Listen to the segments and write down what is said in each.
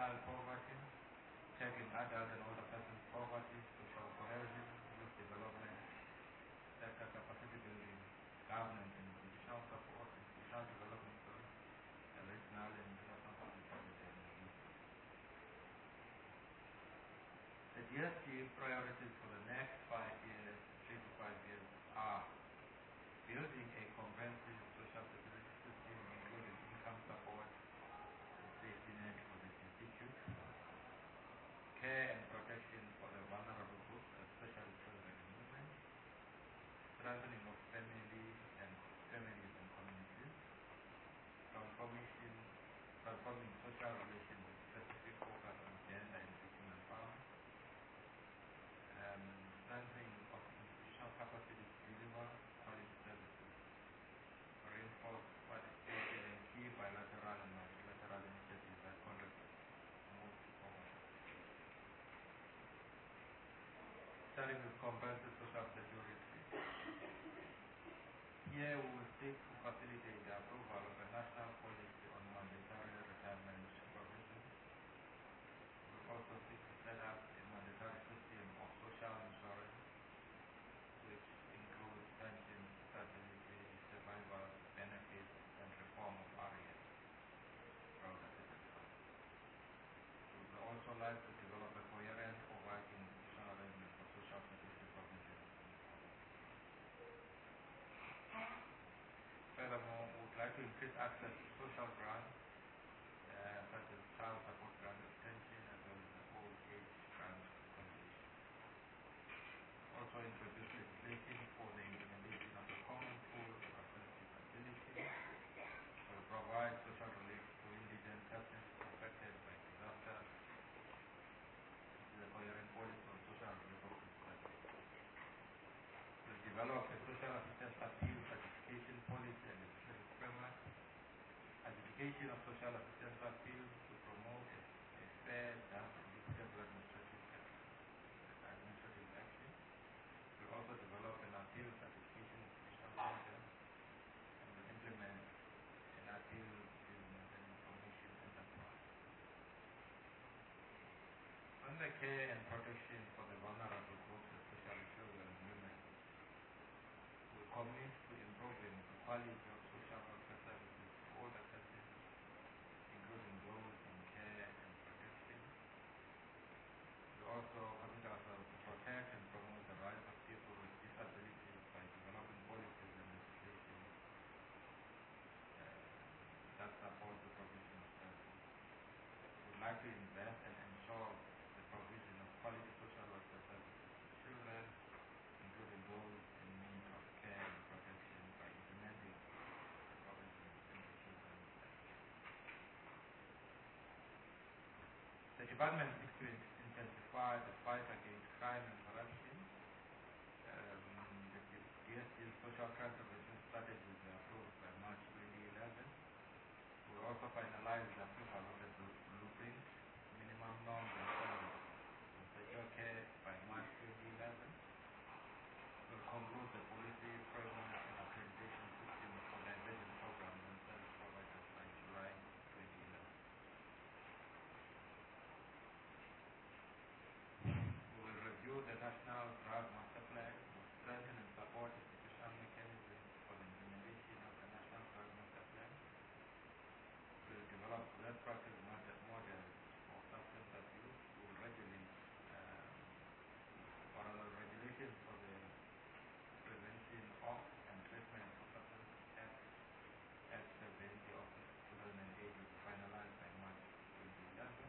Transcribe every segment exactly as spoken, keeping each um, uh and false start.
child poverty, tackling adult and older persons poverty, social cohesion, youth development, sector capacity building, governance and institutional support, institutional development, and regional and international public policy. The D S T priorities for the next five years, three to five years, are building a comprehensive social security system, including income support and safety net for the destitute, care and protection for the vulnerable groups, especially children and women, strengthening of family and families and communities, transformation, transforming social relations with specific focus on gender and victim empowerment, um, strengthening of institutional capacity to deliver quality services, reinforce participation in key bilateral and multilateral initiatives that contribute move forward. Starting with comprehensive social security. Here we will seek to facilitate the approval of a national policy on mandatory retirement provision. We will also seek to set up a mandatory system of social insurance, which includes pension, stability, survival benefits, and reform of R E S. We would also like to develop a coherent overarching institutional arrangement for social security provision. Furthermore, we would like to increase access to social grants, uh, such as child support grant extension, as well as the old age grant condition. Also introduce legislation for the implementation of the common pool of alternative facility to provide social relief to indigent persons affected by disaster. This is a coherent policy on social relief of responsibility. We'll develop a social assistance appeal certification policy and legislative framework. Adjudication of social assistance appeals to promote a, a fair, just, and equitable administrative, administrative action. We'll also develop an appeal certification institutional model and will implement an appeal business and information enterprise. Under care and protection for the vulnerable groups, especially children and women, we commit to improving the quality of social welfare services for all the persons, including those in care and protection. We also commit ourselves to protect and promote the rights of people with disabilities by developing policies and legislation uh, that support the provision of services. We would like to invest and ensure the provision of quality social welfare services to children, including those in need of care and protection, by implementing the provisions in the Children's Act. The department seeks to intensify the fight against crime and corruption. Um, the D S T's social crime prevention strategies were approved by March twenty eleven. We will also finalize the approval of the blueprint, minimum norms and standards on secure care by March twenty eleven. Will conclude the policy framework and accreditation system for the emerging programs and service providers by July twenty eleven. We will review the National Drug Master Plan, will strengthen and support institutional mechanisms for the implementation of the National Drug Master Plan. We will develop best practice models for substance abuse. We will regulate um, parallel regulations for the Prevention of and Treatment of Substance Act, Act seventy of two thousand eight will be finalized by March twenty eleven.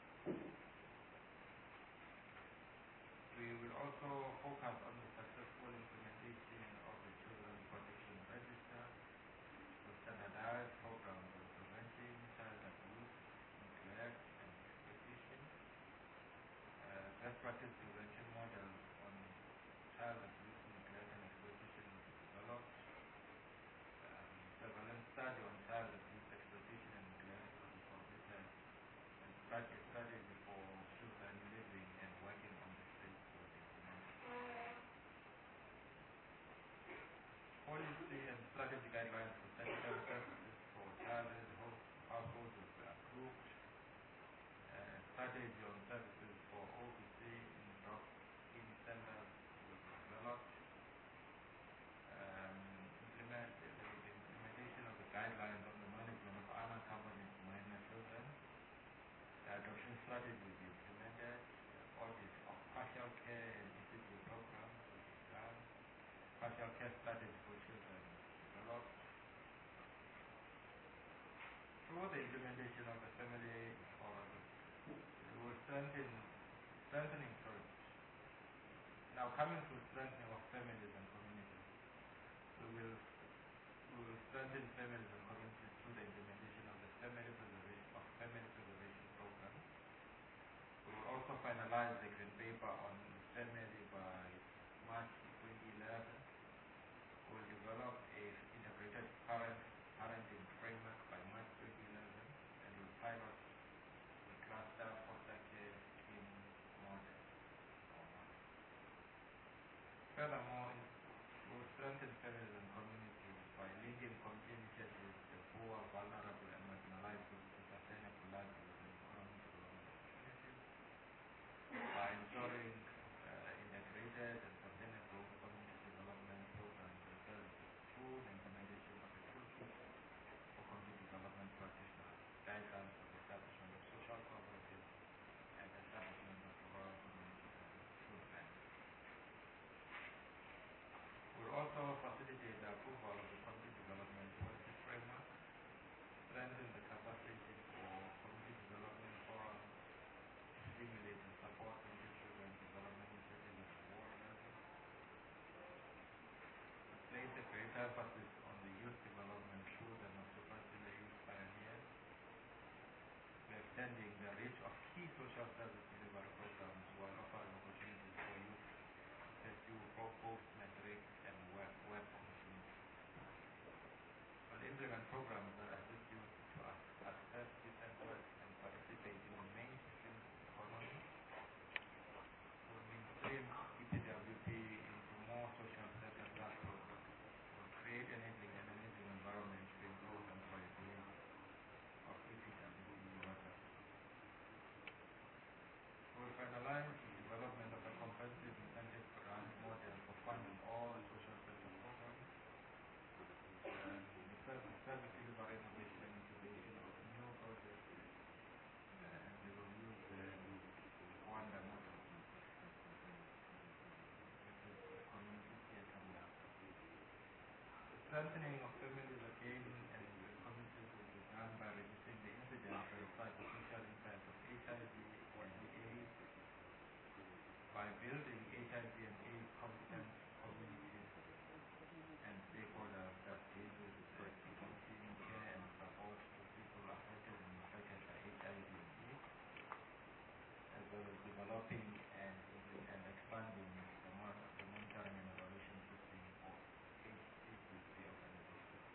We will also focus on the successful implementation of the Children's Protection Register to standardize programs on preventing child abuse, neglect, and exploitation. Uh, best practice prevention models on child abuse, neglect, and exploitation will be developed. Um, surveillance study on child abuse, exploitation, and neglect will be completed, and practice strategy for children living and working on the streets will be implemented. Policy and strategy guidelines for secondary services for child households will be approved. Uh, strategy on services for O P C in drop-in centers was developed. Um, implement, the, the implementation of the guidelines on the management of unaccompanied minor children. The adoption strategy will be implemented. The audit of partial care and E C G programs will be done. Partial care strategy for children developed. Through the implementation of the family or the, we will strengthen, strengthening, sorry. Now coming to strengthening of families and communities. We will, we will strengthen families and communities through the implementation of the family preservation of family preservation program. We will also finalize the green paper on family by March twenty eleven. We will develop a integrated parent parenting framework by March twenty eleven, and we will pilot the cluster foster care scheme model. Furthermore, we will strengthen families and communities by leading community initiatives, the poor, vulnerable, and marginalized groups to sustainable livelihoods and economic development opportunities, by ensuring uh, integrated and sustainable community development programs and services through the implementation of the toolkit for community development practitioners, guidelines for the establishment of social cooperatives, and establishment of rural community food banks. We will also facilitate the approval of the community development policy framework, strengthen the capacity for community development forums, stimulate and support community children development initiatives at the world level, place a greater emphasis on the youth development through the Masopasila Youth Pioneers. We are extending the reach of key social service delivery programs while offering opportunities for youth to pursue post-matric and work, work opportunities. We'll implement programs that assist youth to access decent work and participate in the mainstream economy. We'll mainstream E P W P into more social sector classrooms. We'll create enabling and enabling environment to improve employability of E P W P workers. We'll finalize the development of a comprehensive incentive grant model for funding all social sector programs. Uh, the service, service delivery innovation and incubation of new projects, uh, and we will use the Rwanda model, which is the community theatre model. The strengthening of families again and the communities will be done by reducing the incidence and psychosocial impact of H I V and AIDS, by building H I V and AIDS competent communities and stakeholders that deal with prevention, care and support to people affected and infected by H I V and AIDS, as well as developing and, and expanding the, mon the monitoring and evaluation system for H V C organizations.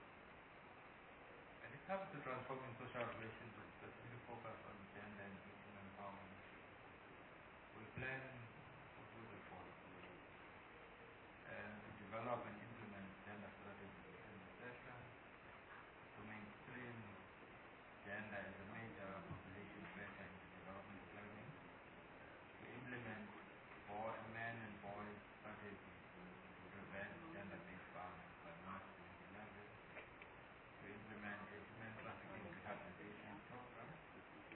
When it comes to transforming social relations with specific focus on gender and victim empowerment, we plan to do the following. And to develop and implement gender strategies within the session, to mainstream gender as a major population factor in the development planning, to implement boy, men and boys strategies to prevent gender-based violence by March twenty eleven, to implement a human trafficking rehabilitation program,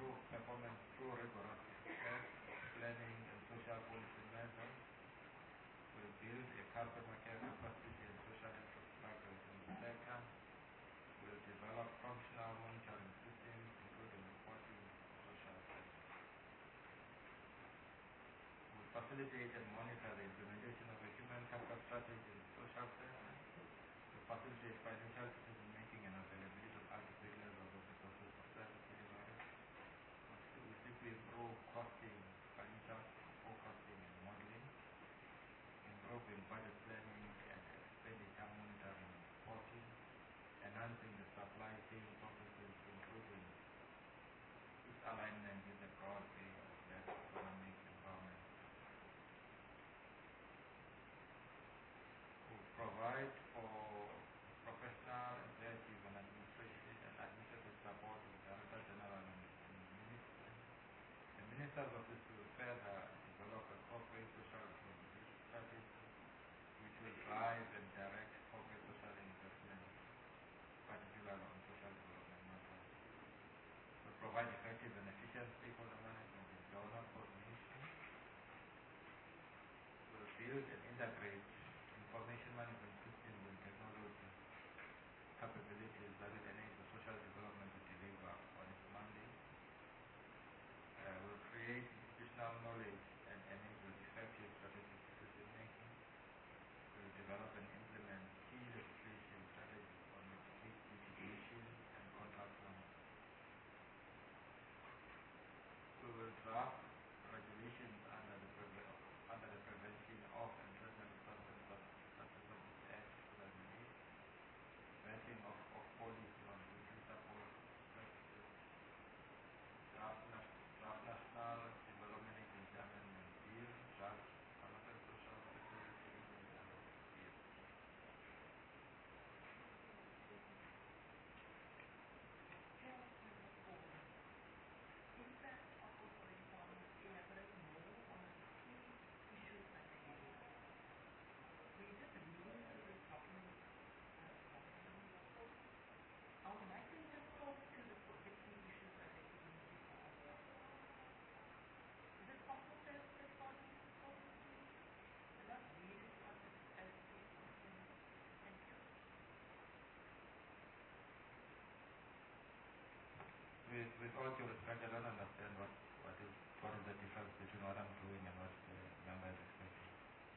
improve performance through rigorous research, planning and social policy measures. Will build a customer care capacity and social infrastructure in the sector. Will develop functional monitoring systems, including reporting social services. Will facilitate and monitor the implementation of a human capital strategy in the social sector. To facilitate financial decision making and availability of adequate levels of resources for service delivery. Will seek to improve costing, financial forecasting and modeling. Improving budget planning and expenditure monitoring and reporting, enhancing the supply chain processes, including its alignment with the broad aim of that economic empowerment. We provide for professional, executive and administrative and administrative support to the Director General and the Minister. The Minister's Office will further develop a corporate social strategy which will drive and direct corporate social investment, particularly on social development matters. To provide effective and efficient stakeholder management and donor coordination. Will build and integrate information management systems and technology capabilities that will enable social development to deliver on its mandate. Uh, will create institutional knowledge and enable effective strategic decision making. Will develop and implement key legislation strategies on mitigation and contract norms. We will draft regulations under the, under the Prevention of and Treatment of Substance Act two thousand eight, vetting of, of policy on business support services, draft, draft national development agency amendment bill, draft another social security agency amendment bill. With, with all due respect, I don't understand what, what is what is the difference between what I'm doing and what the member is expecting.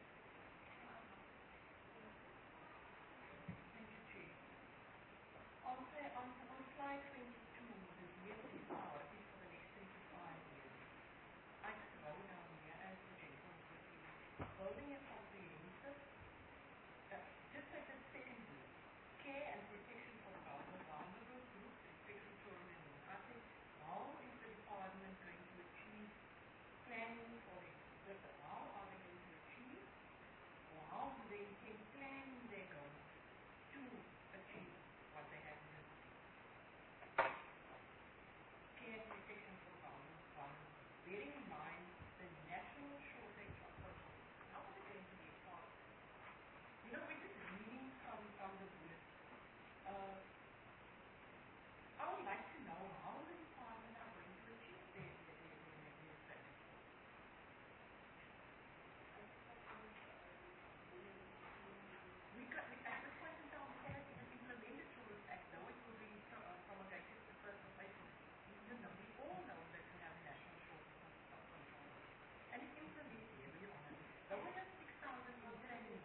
Thank you, Chief. On, on, on slide twenty-two, the V S D priorities for the next three to five years. I just wrote down here as the gentleman was building a comprehensive, uh, just like the second group, care and protection for vulnerable groups, especially children and women. I think, how is the department going to achieve planning for it? How are they going to achieve, or how do they intend planning their goals to achieve what they have in mind? Care and protection for vulnerable, bearing in mind the national shortage of social workers. How are they going to get part of it? You know, we're just reading from, from the bullet. Uh, I would like to know how the department are going to achieve their, their, their, their, their strategy. We got, we, at this point in time, we haven't even implemented Children's Act, though it will be pro, uh, promulgated the first of April. You know, we all know that we have a national shortage of social workers. And it's implemented every on it. Though we have six thousand in training.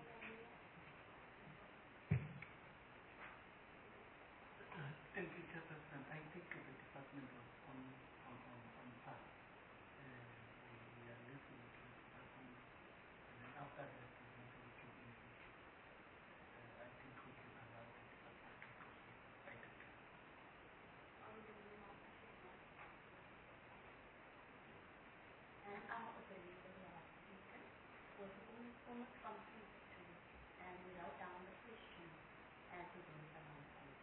Thank you, Chairperson. I think uh, the department was on on on, on path. Uh, we, we are listening to the department, and then after that, we want to look into it. Uh, I think we can allow the department to proceed. I think. And our operator, the last speaker, was almost, almost complete too, and we wrote down the question as we went along.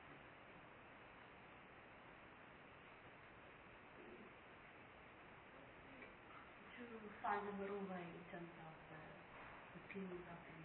To find a middle way in terms of the, the cleaning up and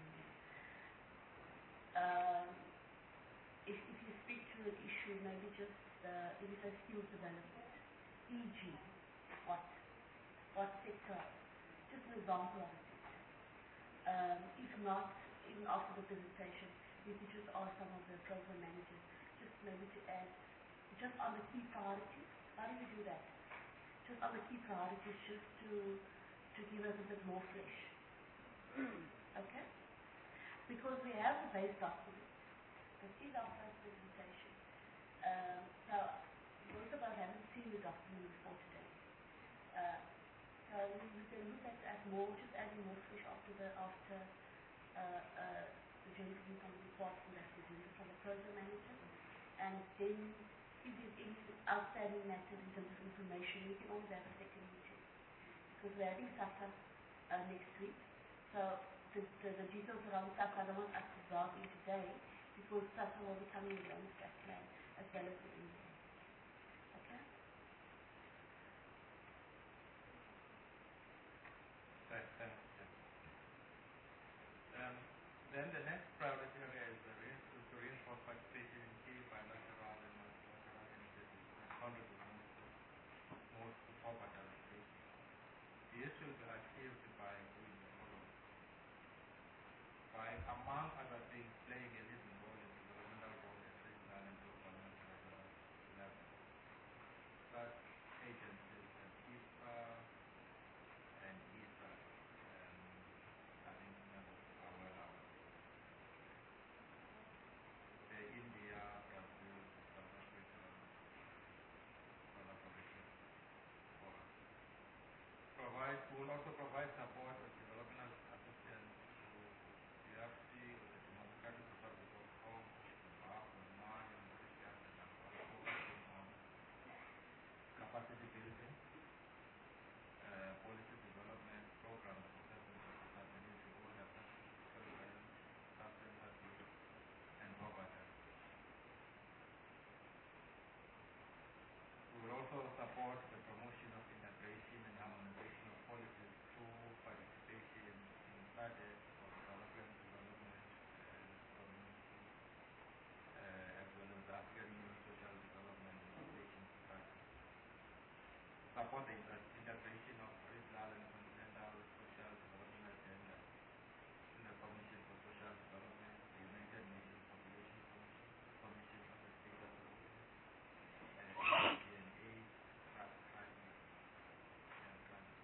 uh, if, if you speak to an issue, maybe just uh, if it's a skills development, for example, what, what sector, just an example of a sector. Um, if not, even after the presentation, we could just ask some of the program managers, just maybe to add, just on the key priorities. How do we do that? Just on the key priorities, just to, to give us a bit more flesh. Okay? Because we have the base document. This is our first presentation. Um, so most of us haven't seen the document before today. Uh, so we, we can look at, at more, just adding more flesh after the after uh, uh, the gentleman from the department that we do from the program manager, and then if there's any outstanding matters in terms of information, we can always have a second meeting because we're having SAFA uh, next week. So the, the, the details around SAFA, I don't want us to delve in today because SAFA will be coming in the Landscape Plan as well as the India. Okay? Right, thanks, Jim. Um, then the next priority area is, the re is to reinforce participation in key bilateral and multilateral initiatives that contribute most to, most to poverty alleviation. This will be achieved by doing the following. By, among other things, playing a leading role in developmental goals at regional and global multilateral level. Such agencies as I F A and I S A, um, I think members are well aware. The India, Brazil, South Africa collaboration forum. Provide, will also provide support and developmental assistance to D R C, with the Democratic Republic of Congo, Zimbabwe, Mali, Mauritius, and Angola, focusing on capacity building, uh, policy development, programs for persons with disability, older persons, children, substance abuse, and poverty. We will also support the promotion of integration and harmonization of policies through participation in SADC or development, development and community, uh, as well as the African Union Social Development Innovation Strategy. Support the inter integration of regional and continental social development agenda in the Commission for Social Development, the United Nations Population Commission, Commission on the Status of Women, and H D N A, track climate, and country.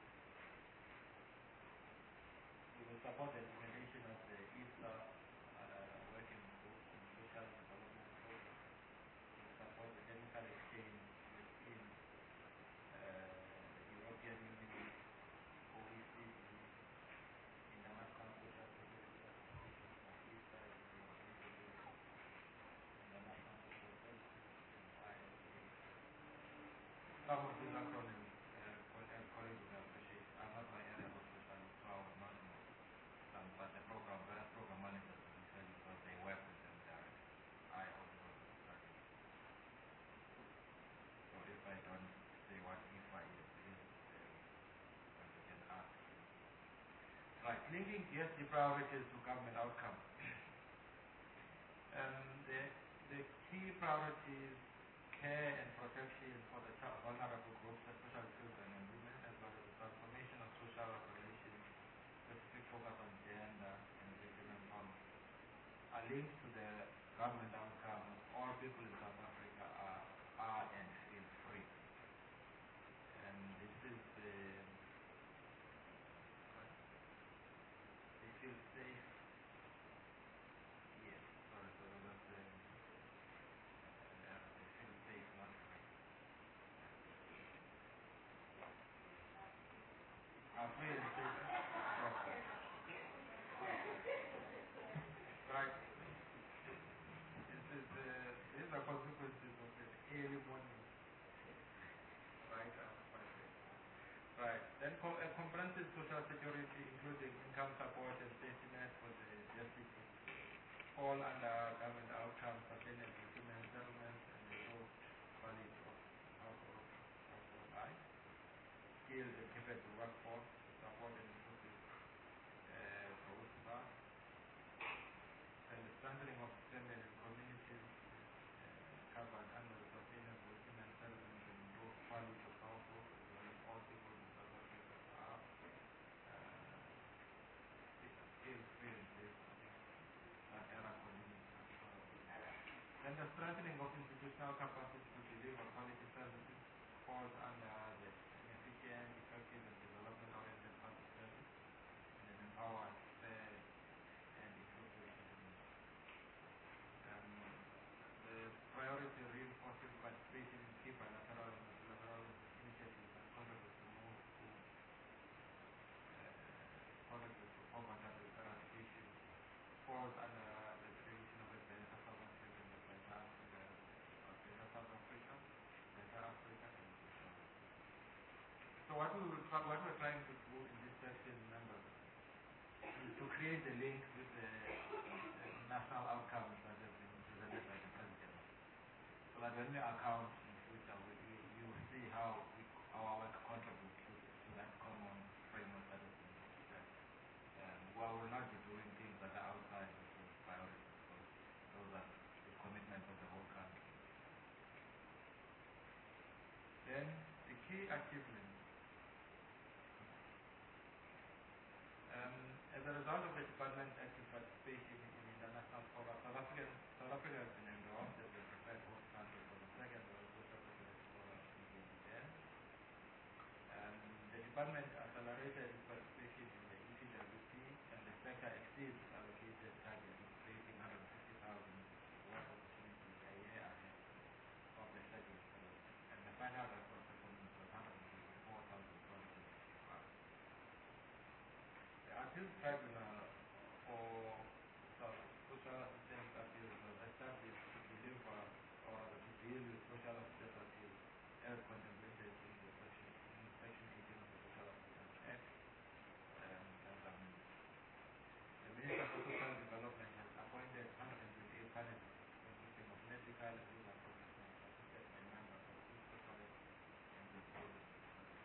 We will support the implementation of the I S A uh, working group on social development programs. We will support the technical exchange within uh, the European Union, O E C D, International Social Security Association, and I S A, the European Federation, International Social Services, and I S A. Some of these acronyms, uh, colleagues will appreciate, are not my area of specialty, so I would not know some, but the program, various program managers will tell you because they work with them directly. I only work with them. So if I don't say what if I is, please, uh, you can ask. Right, linking G S D priorities to government outcomes. um, the, the key priorities, care and protection for the vulnerable groups, especially children and women, as well as the transformation of social relations, specific focus on gender and victim empowerment, are linked to the government outcomes. All people in South Africa are, are and feel free. And this is the, they feel safe. Yes, sorry, so that's the, uh, they feel safe, not free. Are free and safe. Okay. Right. This is uh, these are consequences of an early morning. Right after five a m Right. Then co a comprehensive social security, including income support and safety net for the G S D P, all under government outcomes, sustainable human settlements, and the improved quality of household household life. Skilled and capable workforce, support and inclusive uh, growth path, and the strengthening of feminine communities uh, covered under the sustainable human settlements and improved quality strengthening of institutional capacity to deliver quality services falls under the an efficient, effective, and development-oriented public service and an empowered, fair, and inclusive community. Um, the priority reinforcing participation in key bilateral and multilateral initiatives and congresses to move to uh, congresses to poverty eradication falls under the creation of a better southern region, the better Africa, uh, better South Africa, better Africa, and better Africa. So what we will try, what we're trying to do in this section, remember, is to create a link with the uh, national outcomes that have been presented by the President. So that when we account in future, we, we, you will see how we, our work contributes to, to that common framework that has been prepared. Um, well, we'll not be doing things that are outside of those priorities, because those are the commitments of the whole country. Then, the key achievements. Um, as a result of the department's active participation in international fora, South Africa, South Africa has been endorsed as the preferred host country for the second World Social Security Forum in twenty ten. Um, the department accelerated its participation in the E P W P, and the sector exceeds its allocated target of creating one hundred fifty thousand work opportunities a year ahead of the scheduled period. And the final record performance was one hundred fifty-four thousand four hundred fifty-five. The Appeals Tribunal for Social Assistance Appeals was established to deliver or to deal with social assistance appeals as contemplated in the section, in section eighteen of the Social Assistance Act. Um, as I mentioned. The Minister for Social Development has appointed one hundred twenty-eight panelists consisting of medical and legal professionals assisted by members of civil society and the civil society.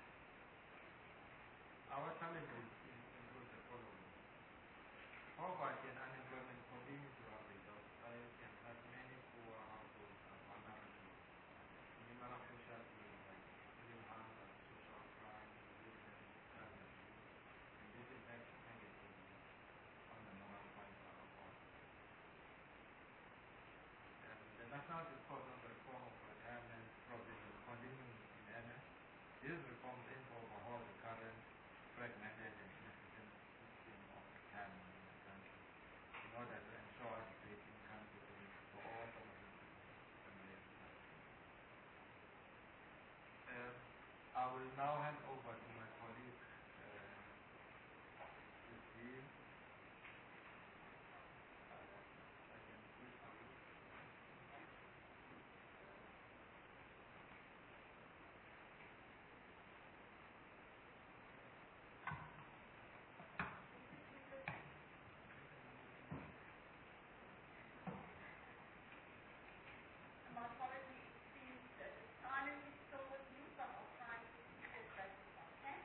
Our challenges include the following. Poverty and unemployment continue to ravage our society, and thus many poor households are vulnerable to numerous social ills like extreme hunger, social crime, illness, child abuse, and this impacts negatively on the moral fiber of our society. Um, the national discourse on the reform of retirement provisions continues in earnest. These reforms aim to overhaul the current fragmented and inefficient system of retirement in the country in order to ensure adequate income security for all citizens and their society. Um, I will now hand over to my colleague, uh, Christine. Uh, I can switch to you. My apology, it seems that the silence is still with you, but I'll try and keep it as best as I can.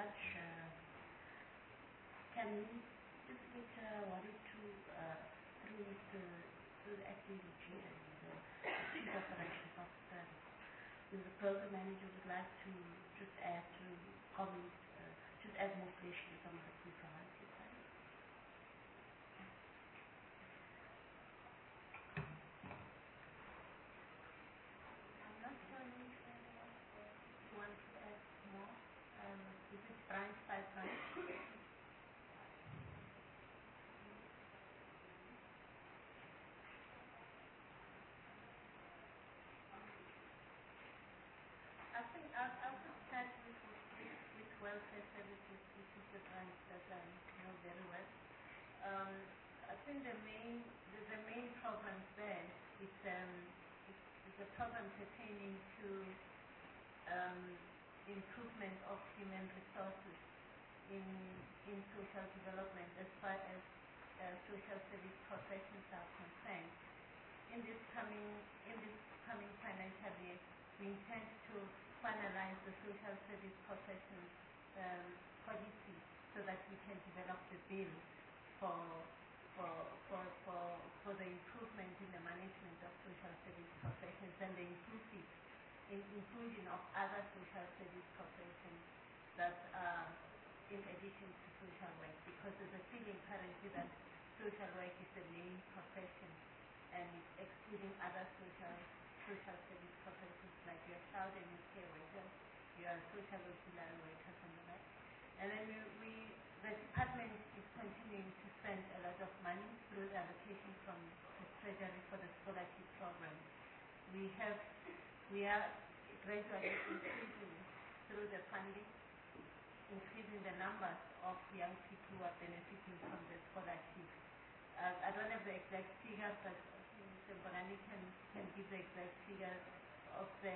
much. Uh, can we just get uh, one or two uh, through the through the activity and the chief operations officer with the program manager would like to just add to comment, uh, just add more flesh to some of the key priorities. I'm not sure if anyone wants to add more. Um, is it branch by branch? I think I'll, I'll just start with, with, with welfare services, which is the branch that I know very well. Um, I think the main the, the main problems there is um, it's, it's a problem pertaining to um, improvement of human resources in in social development as far as uh, social service professions are concerned. In this coming in this coming financial year, we intend to finalize the social service professions um, policy so that we can develop the bill for for for for for the improvement in the management of social service professions and the inclusive in inclusion of other social service professions that are in addition to social work, because there's a feeling currently that social work is the main profession and it's excluding other social social service professions like your child and your care workers, your social auxiliary workers and the like. And then we, we the department is continuing to spend a lot of money through the allocation from the treasury for the scholarship program. We have we are gradually increasing through the funding, increasing the numbers of young people who are benefiting from the scholarship. Uh, I don't have the exact figures, but Mister Bonani can, can give the exact figures of the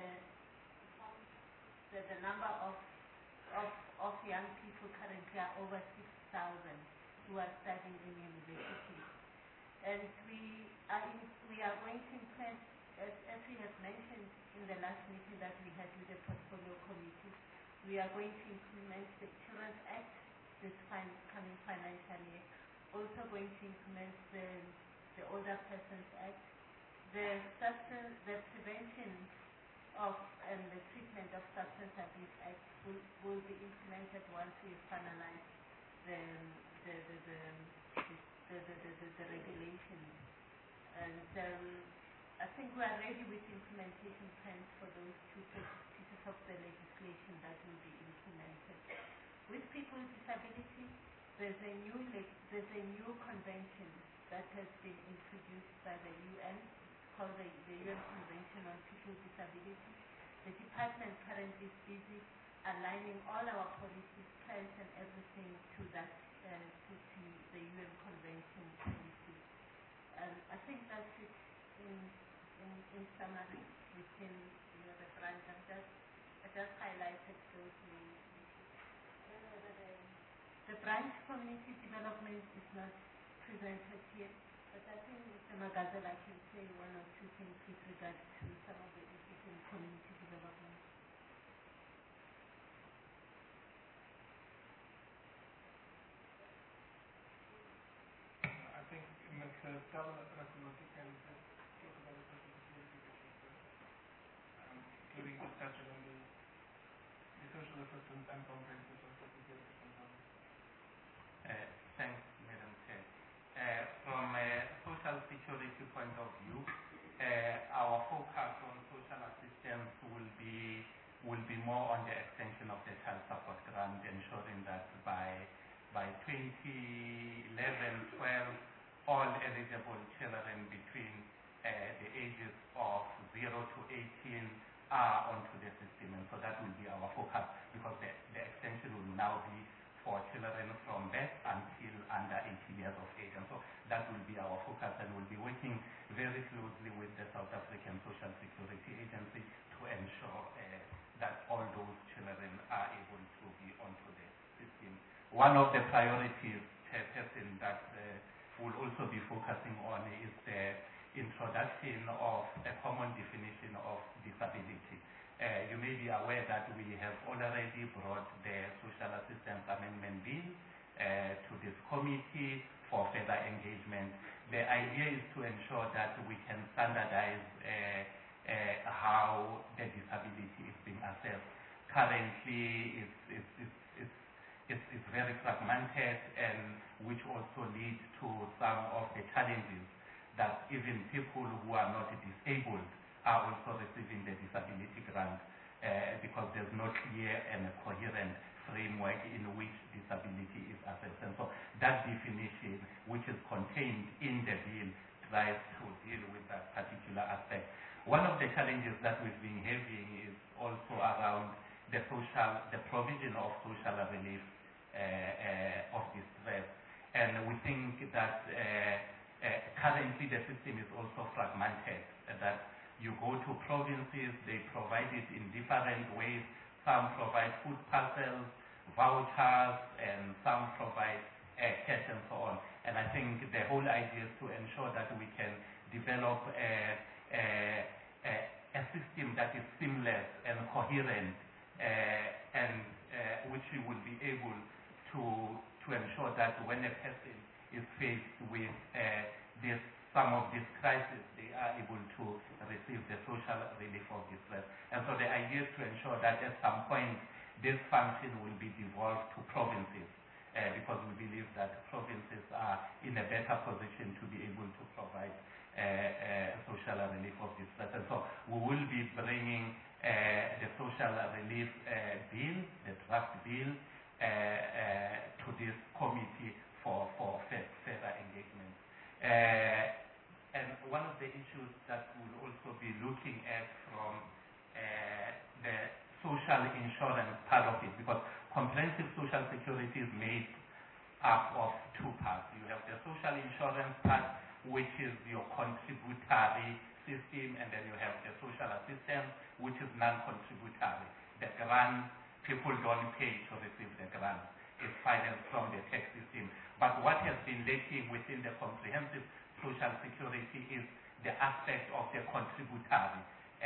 the, the number of, of of young people currently are over six thousand who are studying in university. And we are in, we are going to implement, as, as we have mentioned in the last meeting that we had with the portfolio committee, we are going to implement the Children's Act this fin coming financial year. Also going to implement the the Older Persons Act. The substance, the prevention of and the treatment of substance abuse act will, will be implemented once we finalize the the the the the, the, the, the, the regulations. And um, I think we are ready with implementation plans for those two pieces of the legislation that will be implemented. With people with disability, there's a new there's a new convention that has been introduced by the U N, called the, the U N Convention on People with Disabilities. The department currently is busy aligning all our policies, plans and everything to that, uh, to, to the U N Convention policy. Um, I think that's it in, in, in summary within you know, the branch. I've just, I just highlighted those main issues. I don't know whether the, the branch community development is not presented here, but I think Mister Magazela can say one or two things with regard to some of the issues in community development. I think Mister Tal Rakunotti can talk about the security issues, um, including discussion on the, the social assistance and comprehensive social security component. Uh, thanks, Madam Chair. Uh, from a social security point of view, uh, our focus on social assistance will be will be more on the extension of the child support grant, ensuring that by by twenty eleven twelve, all eligible children between uh, the ages of zero to eighteen are onto the system, and so that will be our focus, because the, the extension will now be for children from birth until under eighteen years of age. And so that will be our focus, and we'll be working very closely with the South African Social Security Agency to ensure uh, that all those children are able to be onto the system. One of the priorities, Chairperson, that uh, we'll also be focusing on is the introduction of a common definition of disability. Uh, you may be aware that we have already brought the Social Assistance Amendment Bill uh, to this committee for further engagement. The idea is to ensure that we can standardize uh, uh, how the disability is being assessed. Currently, it's, it's, it's, it's, it's, it's very fragmented, and which also leads to some of the challenges that even people who are not disabled are also receiving the disability grant uh, because there's no clear and coherent framework in which disability is assessed. And so that definition, which is contained in the bill, tries to deal with that particular aspect. One of the challenges that we've been having is also around the social, the provision of social relief uh, uh, of distress. And we think that uh, uh, currently the system is also fragmented, uh, that you go to provinces, they provide it in different ways. Some provide food parcels, vouchers, and some provide uh, cash and so on. And I think the whole idea is to ensure that we can develop a, a, a, a system that is seamless and coherent, uh, and uh, which we will be able to, to ensure that when a person is faced with uh, this some of these crises, they are able to receive the social relief of distress. And so the idea is to ensure that at some point this function will be devolved to provinces, uh, because we believe that provinces are in a better position to be able to provide uh, uh, social relief of distress. And so we will be bringing uh, the social relief uh, bill, the draft bill, uh, uh, to this committee for, for further engagement. Uh, And one of the issues that we'll also be looking at from uh, the social insurance part of it, because comprehensive social security is made up of two parts. You have the social insurance part, which is your contributory system, and then you have the social assistance, which is non-contributory. The grant, people don't pay to receive the grant. It's financed from the tax system. But what has been lacking within the comprehensive social security is the aspect of the contributory uh, uh,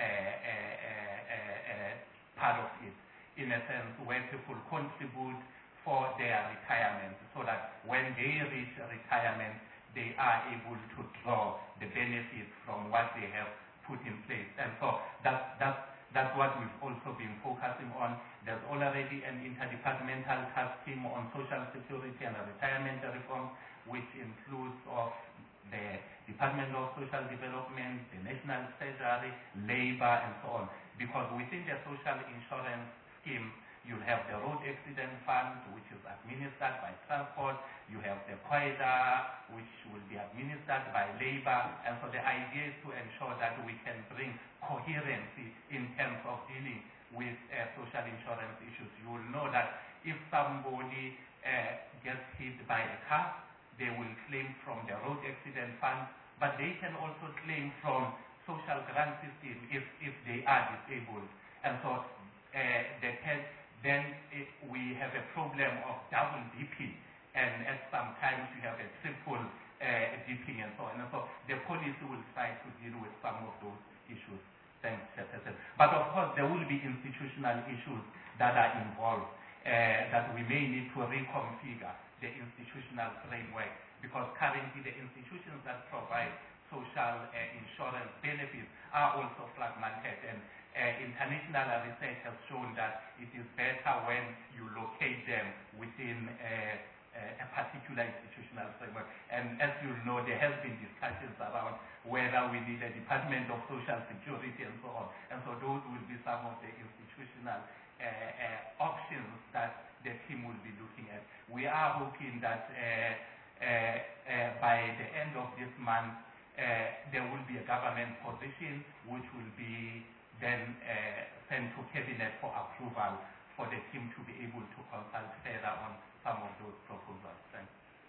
uh, uh, part of it, in a sense where people contribute for their retirement, so that when they reach retirement, they are able to draw the benefits from what they have put in place. And so that's, that's, that's what we've also been focusing on. There's already an interdepartmental task team on social security and retirement reform, which includes of the Department of Social Development, the National Treasury, Labor, and so on. Because within the social insurance scheme, you'll have the Road Accident Fund, which is administered by Transport. You have the COIDA, which will be administered by Labor. And so the idea is to ensure that we can bring coherency in terms of dealing with uh, social insurance issues. You will know that if somebody uh, gets hit by a car, they will claim from the Road Accident Fund, but they can also claim from social grant system if, if they are disabled. And so uh, the then it, we have a problem of double dipping, and at some times we have a triple uh, dipping and so on. And so the policy will try to deal with some of those issues. Thanks, Chairperson. But of course, there will be institutional issues that are involved, uh, that we may need to reconfigure the institutional framework, because currently the institutions that provide social uh, insurance benefits are also fragmented, and uh, international research has shown that it is better when you locate them within uh, uh, a particular institutional framework. And as you know, there has been discussions around whether we need a Department of Social Security and so on. And so those will be some of the institutional uh, uh, options that the team will be looking at. We are hoping that uh, uh, uh, by the end of this month, uh, there will be a government position which will be then uh, sent to Cabinet for approval for the team to be able to consult further on some of those proposals. Thanks.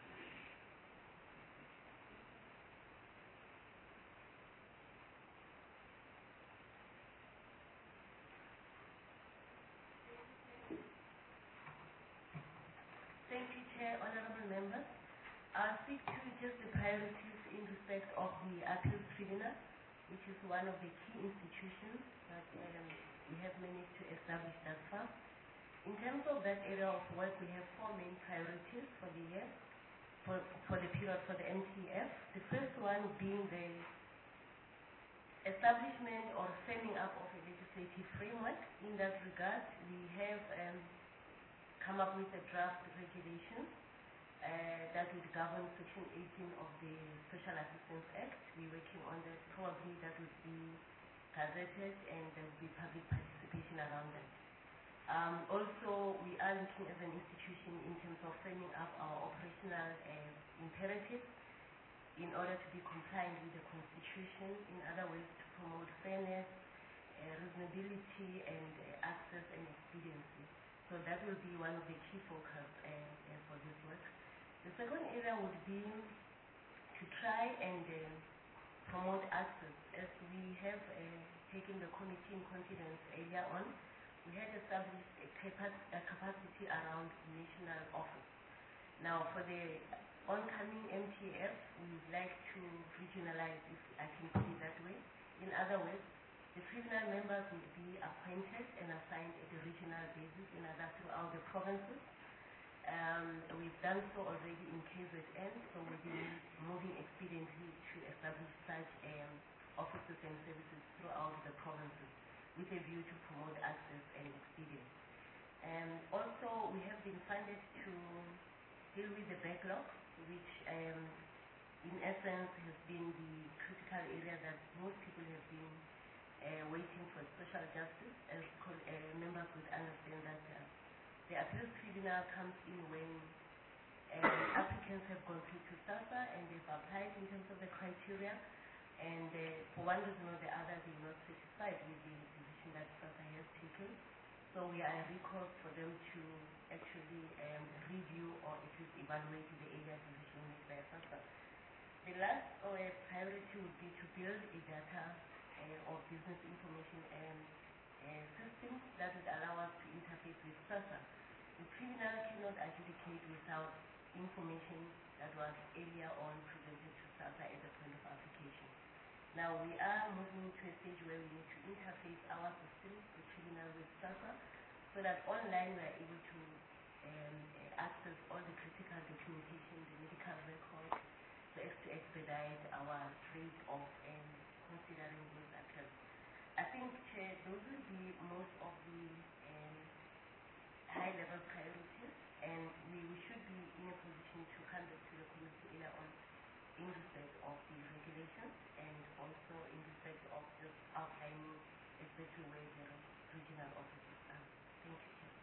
Thank you, Chair, honorable members. I'll speak to just the priorities in respect of the appeals tribunal, which is one of the key institutions that um, we have managed to establish thus far. In terms of that area of work, we have four main priorities for the year, for, for the period for the M T F. The first one being the establishment or firming up of a legislative framework. In that regard, we have um, come up with a draft regulation uh, that would govern Section eighteen of the Social Assistance Act. We're working on that. Probably that would be gazetted and there will be public participation around that. Um, also, we are looking as an institution in terms of framing up our operational uh, imperatives in order to be compliant with the Constitution, in other ways to promote fairness, uh, reasonability, and uh, access and expediency. So that will be one of the key focus uh, uh, for this work. The second area would be to try and uh, promote access. As we have uh, taken the committee in confidence earlier on, we had established a, capac a capacity around national office. Now, for the oncoming M T F, we would like to regionalize, if I can put it that way. In other words, the tribunal members will be appointed and assigned at a regional basis in other throughout the provinces. Um, we've done so already in K Z N, so we'll be moving expediently to establish such um, offices and services throughout the provinces with a view to promote access and expedience. And also, we have been funded to deal with the backlog, which um, in essence has been the critical area that most people have been uh, waiting for social justice. As uh, members would understand that uh, the appeals tribunal comes in when um, applicants have gone through to SASSA and they've applied in terms of the criteria, and uh, for one reason or the other they're not satisfied with the decision that SASSA has taken. So we are a recourse for them to actually um, review or at least evaluate the area decision made by SASSA. The last uh, priority would be to build a data uh, or business information um, uh, system that would allow us to interface with SASSA. The tribunal cannot adjudicate without information that was earlier on presented to SASSA at the point of application. Now we are moving to a stage where we need to interface our system, the tribunal, with SASSA, so that online we are able to um, access all the critical documentation, the medical records, so as to expedite our trade of um, considering those appeals. I think, Chair, those will be most of the um, high-level priorities, and we, we should be in a position to come back to the committee later on in respect of the regulations and also in respect of just outlining exactly where the regional offices are. Thank you, Chair.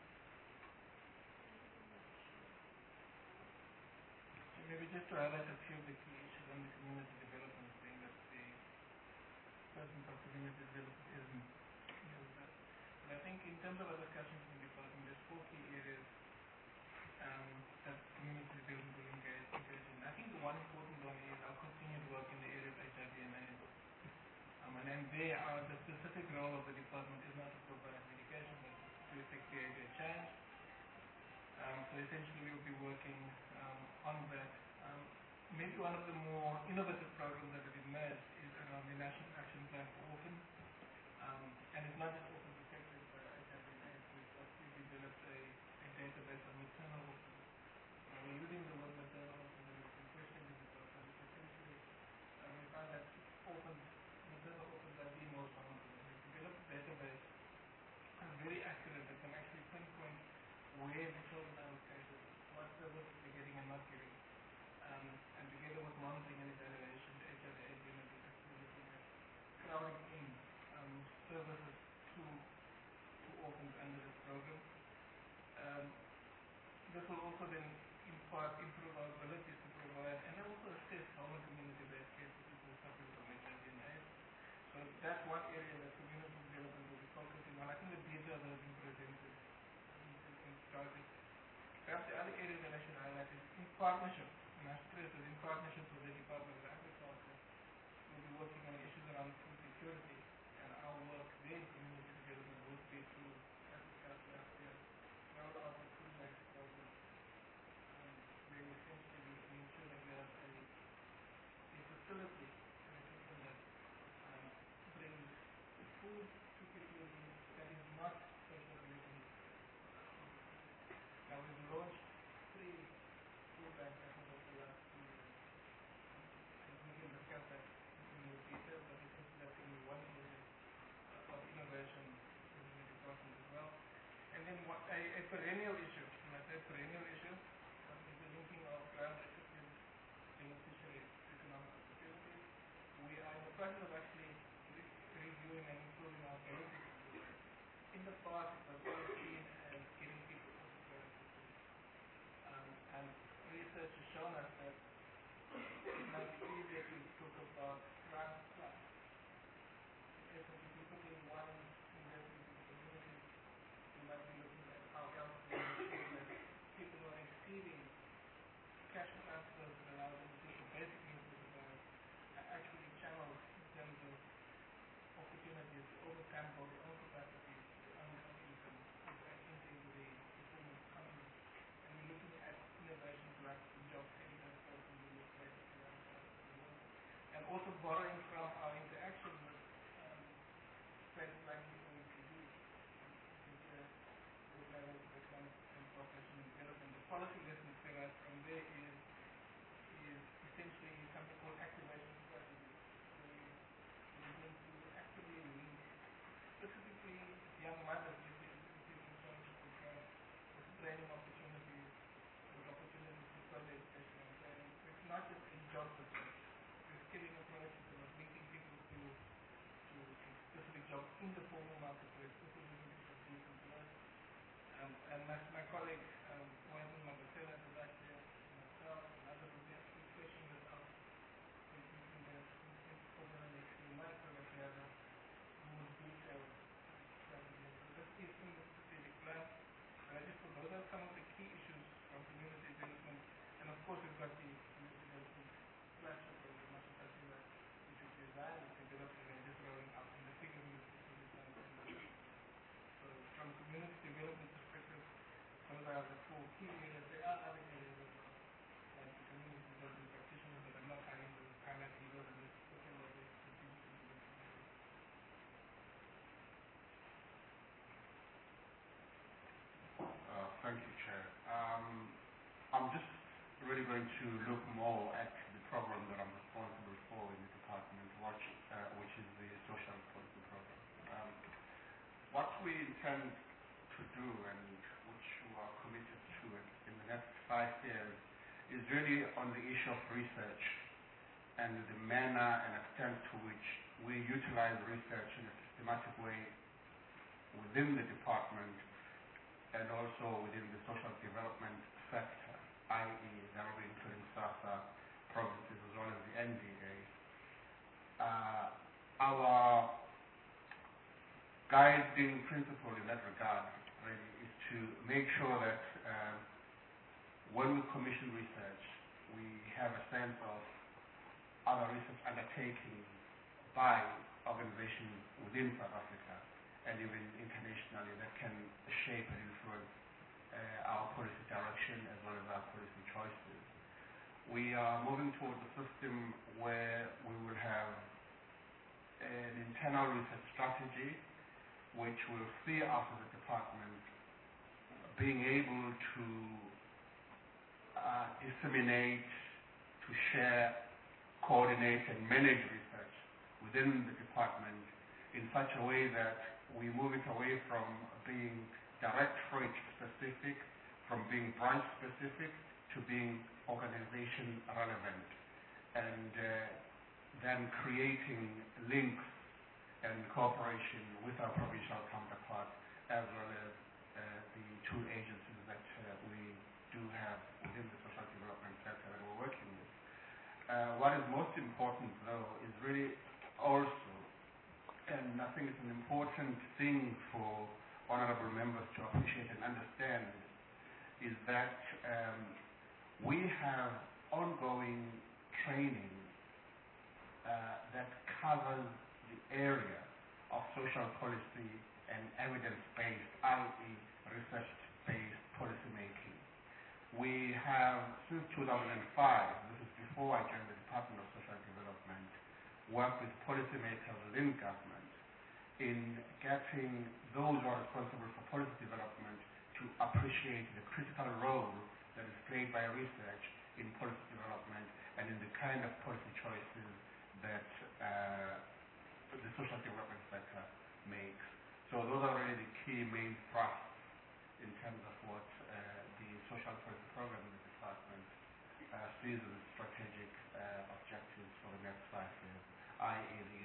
So maybe just to highlight a few of the key issues on the community development thing that the person for community development isn't knows that. But I think in terms of our discussions in the department, there's four key areas um, that community development will engage, engage in. I think the one important one is our continued work in the area of H I V and AIDS. Um, and then there are the specific role of the department is not to provide medication, but to effect behavior change. Um, so essentially we will be working um, on that. Um, maybe one of the more innovative programs that have emerged is around the National Action Plan for Orphans. Um, and it's not just orphans affected by H I V and AIDS, we've actually developed a, a database of maternal orphans. Uh, we're using the word maternal orphans and it's been questioned in the past, but essentially uh, we found that orphans, maternal orphans are the most vulnerable. We've developed a database uh, very accurate that can actually pinpoint where the children are located, what services they're getting and not getting. Um, and together with monitoring and evaluation, the H I V AIDS unit is actually looking at crowding in um, services to, to orphans under this program. Um, this will also then in part improve our abilities to provide and also assess home and community-based care for people suffering from H I V and AIDS. So that's one area that community development will be focusing on. I think the details have been presented in project. Perhaps the other area that I should highlight is in partnership, and I stress that in partnership with the Department of Agriculture, we'll be working on issues around food security, and our work there in community development would be to, as discussed last year, roll out the food banks program, um, where we essentially we ensure that we have a, a facility and a system that process of actually re reviewing and improving our policies. In the past, it was always seen as getting people off the credit system. Um, and research has shown us that it might be easier to talk about run plus. In essence, if we put in one investment in the community, we might be looking at how else we ensure that people who are receiving cash transfers that allow them to do the basic needs of the bank are actually channeled in terms of opportunities to over time build their own capacity to earn their own income to break into the informal economy. And we're looking at innovations like the job creators program we look basically at as well. And also borrowing from our interaction with um, places like the O E C D, the Organization for Economic and Cooperation and Development. The policy lessons derived from there is is essentially something called activation strategy. So we we're going to actively link specifically young mothers receiving sponsorship programs with training opportunities, with opportunities to further education and training. So it's not just a job approach. It's skilling approach, it's about linking people to to specific jobs in the formal marketplace, also using this as youth employers. Um, and my, my colleague, um, Wendy Mabatela, the last year, myself, and others will be actually fleshing this out in, in, in the, in, in, over the next few months so that we have a more detailed strategy. So this is in the strategic plan. But I just thought those are some of the key issues from community development. And of course, we've got the community development flagship program, Master Fatima, which is designed and developed and then just rolling out in the figures in the specific plan. So from community development perspective, those are the four key areas. There are other areas as well, like the community development practitioners that are not having the primary leaders and just looking at the strategic implementation. Uh, thank you, Chair. Um, I'm just really going to look more at the program that I'm responsible for in the department, which, uh, which is the social policy program. Um, what we intend to do and which we are committed to in the next five years is really on the issue of research and the manner and extent to which we utilize research in a systematic way within the department and also within the social development sector, that is that will be including SASSA provinces as well as the N D A. Uh, our guiding principle in that regard really is to make sure that um, when we commission research, we have a sense of other research undertakings by organizations within South Africa and even internationally that can shape and influence uh, our policy direction as well as our policy choices. We are moving towards a system where we will have an internal research strategy which will see us as a department being able to uh, disseminate, to share, coordinate and manage research within the department in such a way that we move it away from being direct freight specific, from being branch specific to being organization relevant, and uh, then creating links and cooperation with our provincial counterparts as well as uh, the two agencies that uh, we do have within the social development sector that we're working with. Uh, what is most important though is really also, and I think it's an important thing for honorable members to appreciate and understand, is that um, we have ongoing training uh, that covers the area of social policy and evidence-based, that is research-based policy making. We have, since two thousand five, this is before I joined the Department of Social Development, worked with policymakers within government in getting those who are responsible for policy development to appreciate the critical role that is played by research in policy development and in the kind of policy choices that uh, the social development sector makes. So those are really the key main thrusts in terms of what uh, the social policy program in the department uh, sees as strategic uh, objectives for the next five years, that is the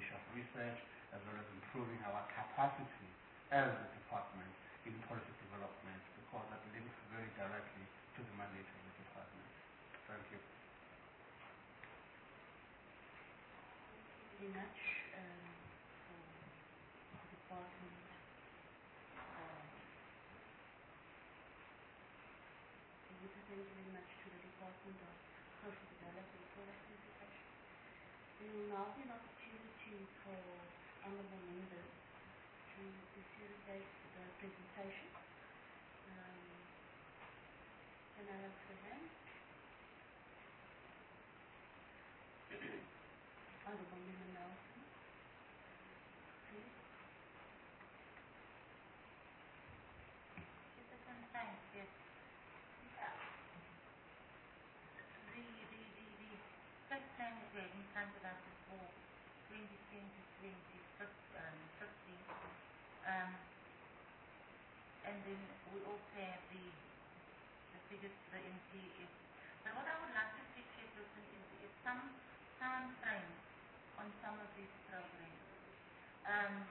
research as well as improving our capacity as a department in policy development, because that links very directly to the mandate of the department. Thank you. Thank you very much um, for the department. Um, thank you very much to the Department of Social Development for that presentation. There will now be an opportunity for honourable members to facilitate the presentation. Um, can I have the hand? Honourable Member Nelson, please. Citizen, thanks, yes. Uh, the, the, the, the first plan that we have in front of us is for twenty twenty to twenty fifteen. Um, and then we also have the, the figures for the M P S. But what I would like to see, Chairperson, is, is some time frame on some of these programs. Um,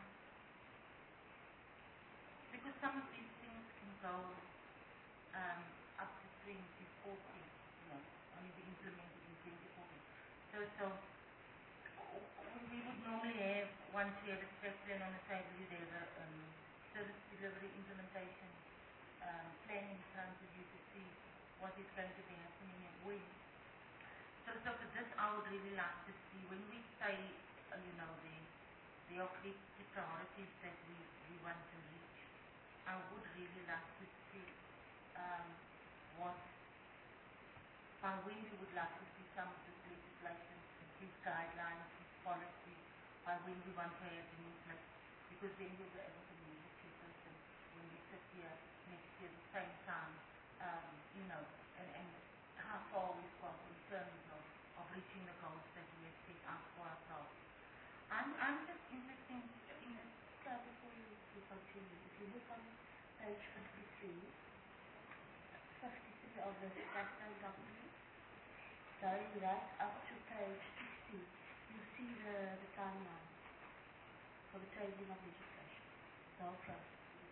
because some of these things can go um, up to twenty fourteen, you know, only be implemented in twenty fourteen. So, so we would normally have, once we have a stress plan on the table, you'd have a um, service delivery implementation um, plan in front of you to see what is going to be happening and when. So, so for this, I would really like to see, when we say, uh, you know, the, the objective priorities that we, we want to reach, I would really like to see um, what, by when we would like to see some of this legislation, these guidelines, these policies, by when we want to have them in place, because then we'll be able to meet the person when we sit here next year at the same time, um, you know, and, and how far we've got in terms of, of reaching the goals that we have set out for ourselves. I'm, I'm just interested in, in this. Uh, before you, you continue, if you look on page fifty-three, fifty-three of the national document, going right up to page sixty, you see the, the timeline for the tabling of legislation, the whole process.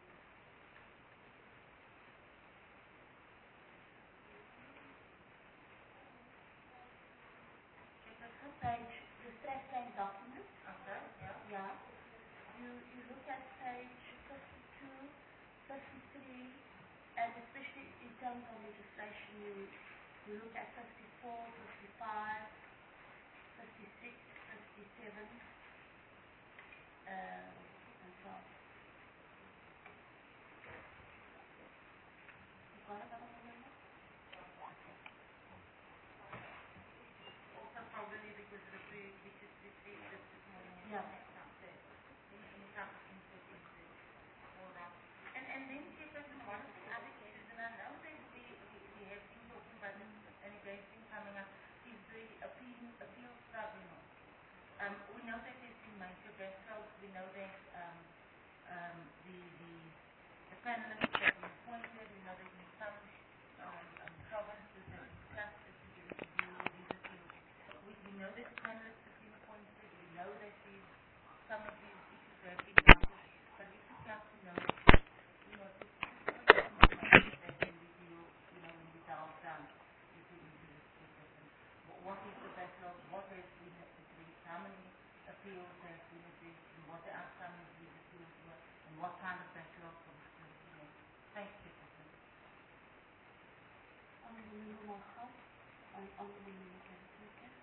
Page, the stress plan document. Okay, yeah. Yeah. You, you look at page fifty-two, fifty-three, and especially in terms of legislation, you, you look at fifty-four, fifty-five, fifty-six, fifty-seven, uh, and so on. You got it, Honourable Member? Also probably because of the pre, we just received this this morning. Yeah. In, in some instances, all that. And, and then, Chairperson, one of the other issues, and I know that we, we, we have been talking about this, and again, been coming up, is the appeal, appeals tribunal. Um, we know that there's been major backlogs. We know that um, um, the, the, the panelists have been appointed. We know there's been some um, um, provinces that have been clustered to do to deal with these appeals. We, we know that the panelists have been appointed. We know that these, some of these issues have been done. But we just have to know, you know, this is that when we deal, you know, when we delve down into this system. What is the backlog? What has been addressed? How many appeals have been addressed? And what the outcome of these appeals were? And what kind of backlog for the system? Thank you, Chairperson. Honourable Member Malcolm, and Honourable Member Kevin.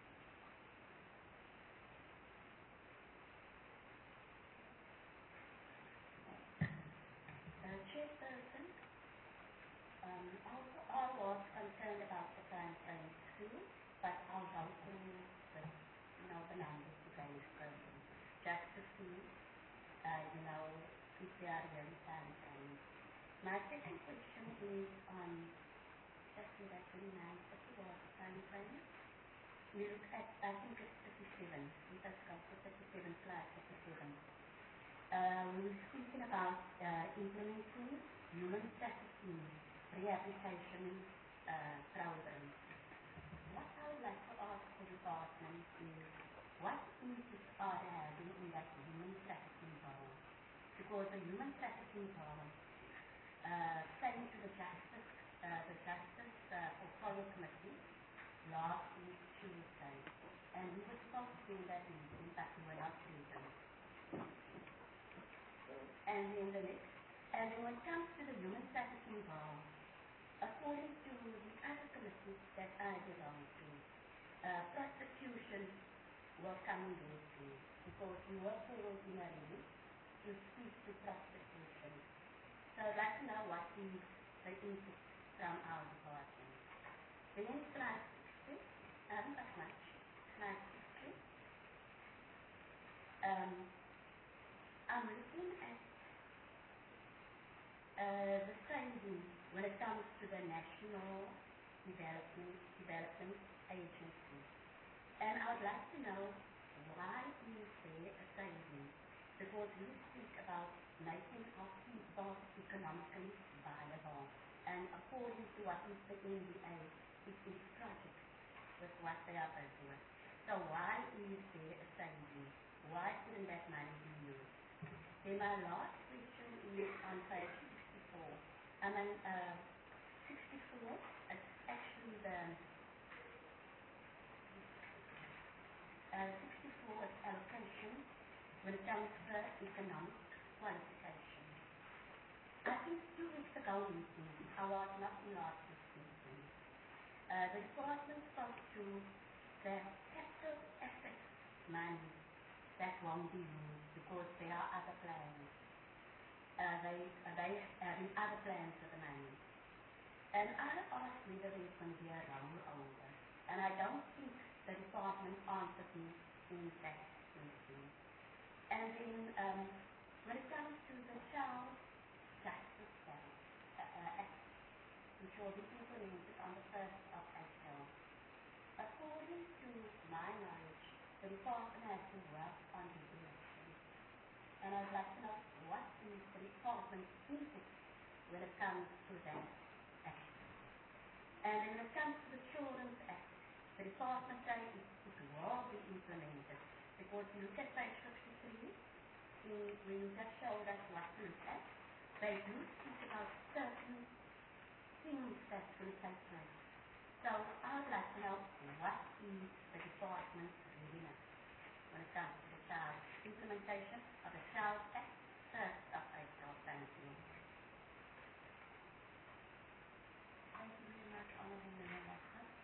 Uh, Chairperson, um, I, I was concerned about the plan playing too, but I'll go through the, you know, the numbers again, just to see, uh, you know, if they are really plan playing. My second question is on just in that twenty-nine, thirty was the plan playing. We look at, I think it's thirty-seven, let us go for thirty-seven, slide thirty-seven. Uh, we were speaking about uh, implementing human trafficking rehabilitation uh, programs. What I would like to ask the department is, what impact are they having in that human trafficking bill, because the human trafficking bill uh, came to the Justice, uh, the Justice uh, Portfolio Committee last week, Tuesday, and we were supposed to be in that meeting, but we were not present. And then the next, and then when it comes to the human trafficking bill, according to the other committees that I belong to, uh, prostitution will come in there too, because we were told in a release to speak to prostitution. So I'd like to know what is the input from our department. Then slide sixty, I haven't got much, slide sixty. Um, I'm looking at uh, the savings when it comes to the National Development, Development Agency. And I would like to know why is there a saving? Because we speak about making our people economically viable. And according to what is the N D A, it is project with what they are busy with. So why is there a saving? Why couldn't that money be used? Then my last question is on page sixty-four. I mean, uh, sixty-four, it's actually the Uh, sixty-four is allocation when it comes to economic qualification. I think two weeks ago meeting, I was not in last week's meeting. Uh, the department spoke to the capital assets money that won't be used because there are other plans. Uh, they uh, they have other plans for the money. And I asked whether there's going to be a rollover. And I don't think the department answered me in that meeting. And then um, when it comes to the Child Justice Act, uh, Act, which will be implemented on the first of April, according to my knowledge, the department has to work on regulation. And I'd like to know what is the department's input when it comes to that act. And then when it comes to the Children's Act, the department says it, it will be implemented, because you look at page fifty-three, in, when you just showed us what to look at, they do speak about certain things that's going to take place. So I would like to know what is the department's readiness when it comes to the child implementation of the Child Act, first of April. Thank you. Thank you very much, Honourable Member.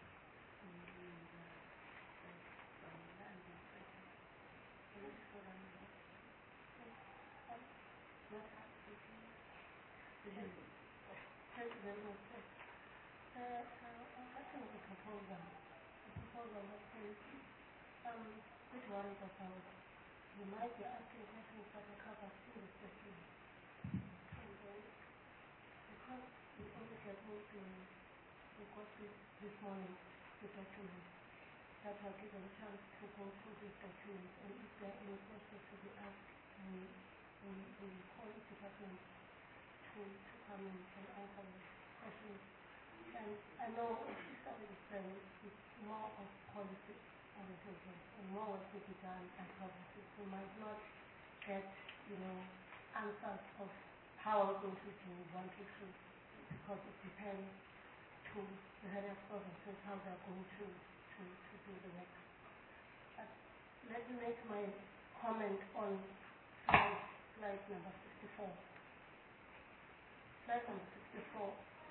Which worries us out? You might be asking questions that will cover through the system. And then, because we only get into, we got this, this morning, the documents, that will give them a chance to go through these documents, and if there are any questions to be asked, we, we, we call the department to, to come in and answer the questions. And I know what she started to say, it's more of policy orientation, and more work to be done at policy. We might not get, you know, answers of how we're going to do one, two, three, because it depends to the various provinces how they're going to, to, to do the work. But let me make my comment on slide, slide number sixty-four. Slide number sixty-four.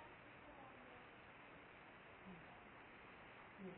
Yes.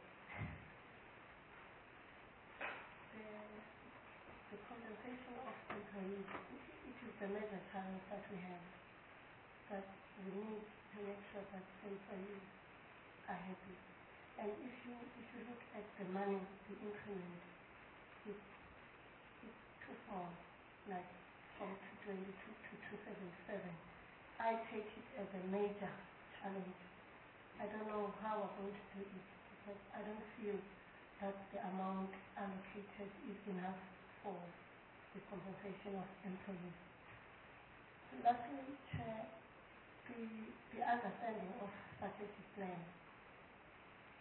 The, the compensation of employees, it is the major challenge that we have, that we need to make sure that employees are happy. And if you if you look at the money, the increment, it, it's too small, like from two twenty-two to two seventy-seven. I take it as a major challenge. I don't know how we're going to do it, because I don't feel that the amount allocated is enough for the compensation of employees. Lastly, Chair, the, the understanding of strategic plan.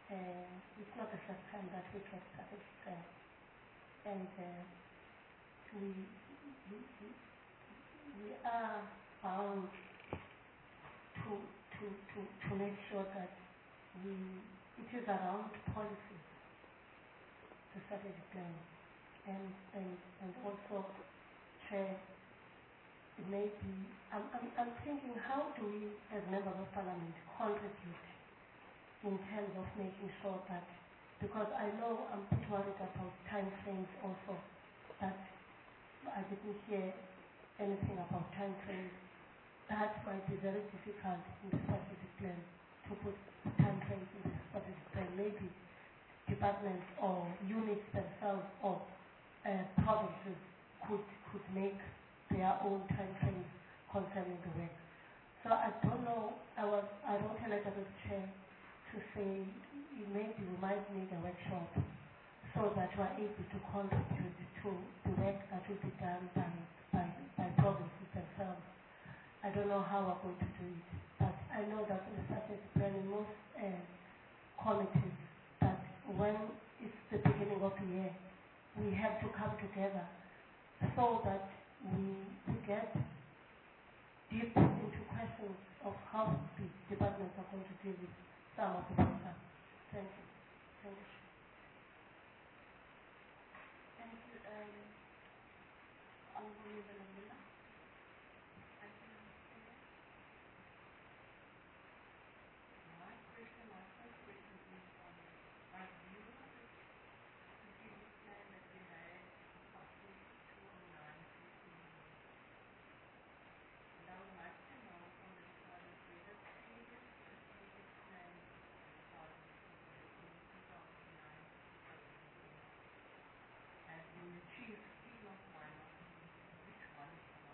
Uh, it's not the first time that we get strategic plan. And uh, we, we, we, we are bound to, to, to, to make sure that we, it is around policy, the strategic plan, and, and, and also, Chair, it may be, I'm, I'm, I'm thinking, how do we, as members of parliament, contribute in terms of making sure that, because I know I'm a bit worried about time frames also, that I didn't hear anything about time frames. That might be very difficult in the strategic plan, to put time frames in the strategic plan. Maybe departments or units themselves or uh, provinces could, could make their own time frames concerning the work. So I don't know, I was, I wrote a letter to the chair to say maybe we might need a workshop so that we are able to contribute to the work that will be done by, by, by provinces themselves. I don't know how we're going to do it, but I know that in the strategic plan in most uh, committees, that when it's the beginning of the year, we have to come together so that we, we get deep into questions of how the departments are going to deal with some of the problems. Thank you. Thank you. Thank you. Um, Honorable Belamula. Thank you. My question, my first question is on our view of the strategic plan that we had up to two thousand nine to two thousand fifteen. And I would like to know from the department whether previous strategic plans of the department in two thousand nine to two thousand fifteen have been achieved, if not why not, which one is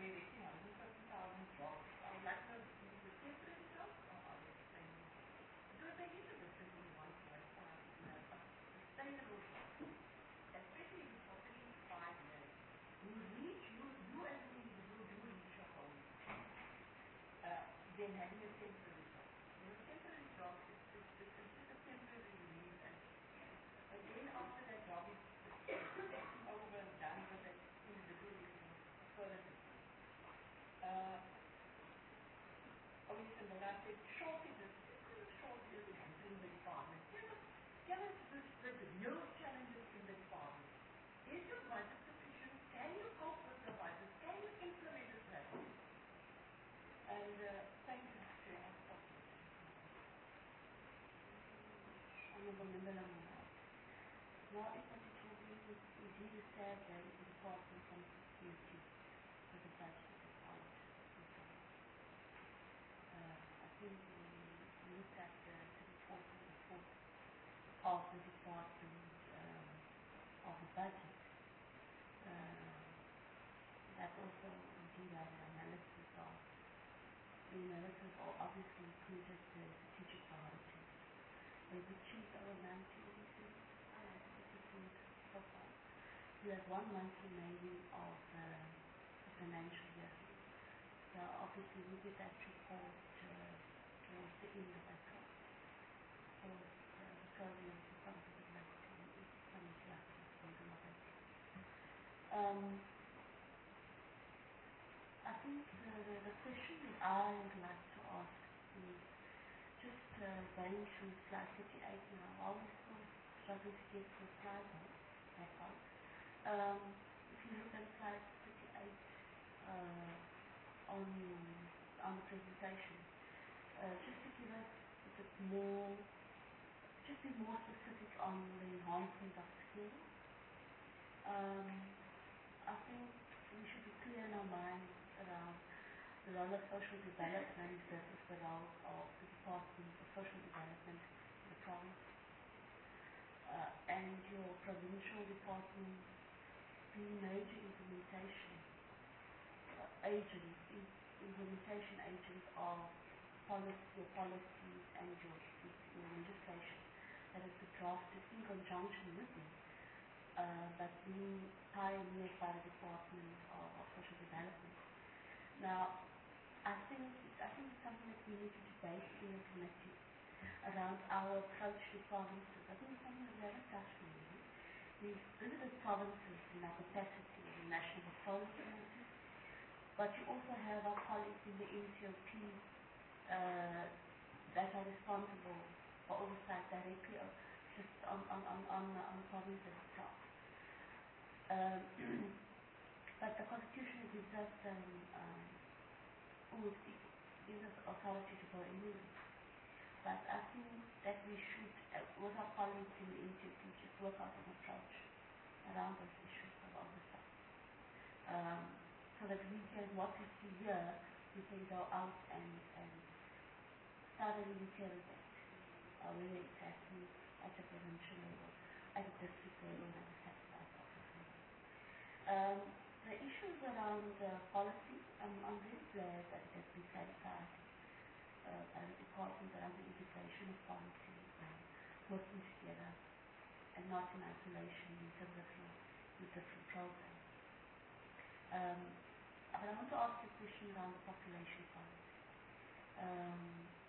directing one hundred fifty thousand jobs. I would like to know, is it temporary jobs or are they sustainable? Because there is a difference in one point five, you know, a sustainable job, especially if it's for three to five years. You reach, you, you as an individual do reach your goal. Uh, then having a temporary job. You know, temporary job is, is, is, is just a temporary relief, and but then after that job is, is, is over and done with it, individual is in further business. Uh, obviously, when I said shortages, shortages in the department. Tell us, tell us the, the, the real challenges in the department. Is your budget sufficient? Can you cope with the budget? Can you implement it well? And uh, thank you, Chair. I'll stop here. Honorable Member Lamar. Well, if what you told me is indeed a sad day in the department from security for the budget and out and so on. Uh, I think we looked at the reporting report of the department um, of the budget. Uh, that also indeed had an analysis of the analysis of obviously included the strategic priorities. They've achieved over ninety so far. We had one month remaining of uh, the financial year. So obviously we get that report uh, towards the end of April. So uh, the program is comes a bit late to coming to us in the April. Um, I think the, the, the question that I would like to ask is just uh, going through slide thirty-eight now. I always still struggling to get to the slide back on. Um, if you look at slide thirty-eight uh, on, on the presentation, uh, just to give us a bit more, just be more specific on the enhancement of skills. Um, I think we should be clear in our minds around the role of social development versus the role of the Department of Social Development in the province. Uh, and your provincial department being major implementation uh, agents, in, implementation agents of policy, your policies and your, your legislation that has been drafted in conjunction with you, uh, but being pioneered by the Department of, of Social Development. Now, I think I think it's something that we need to debate in the committee around our approach to provinces. I think it's something that we haven't touched on really. We've visited provinces in our capacity as a national policy committee, but you also have our colleagues in the N C O P uh, that are responsible for oversight directly of just on on on on, on provinces itself. Um, but the constitution gives us um, um, would gives us authority to go anywhere. But I think that we should, uh, with our colleagues in the N C O P, just work out an approach around those issues of oversight. Um, so that we can, what we see here, we can go out and, and thoroughly interrogate uh, whether it's happening at the provincial level, at the district level, and at the office level. Um, the issues around uh, policy, um, I'm very glad that it has been clarified uh, by the department around the integration of policy and working together and not in isolation in terms of your, your different programs. Um, but I want to ask you a question around the population policy. Um,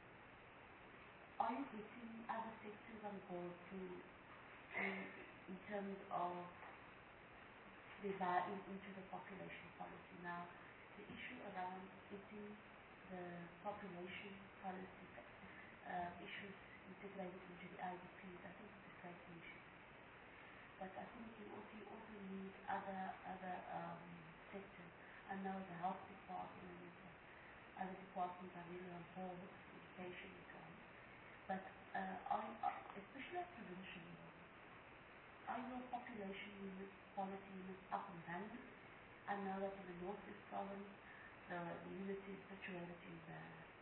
are you getting other sectors on board to, in, in terms of dividing into the population policy? Now, the issue around getting the population policy uh, issues integrated into the I D Ps, I think it's a great issue. But I think you also, you also need other other um, sectors. I know the health department, uh, other departments are really on board, education and so on. But uh, are, are, especially at provincial level, are your population units, policy units up and running? I know that in the North East Province, the, the unit is situated in the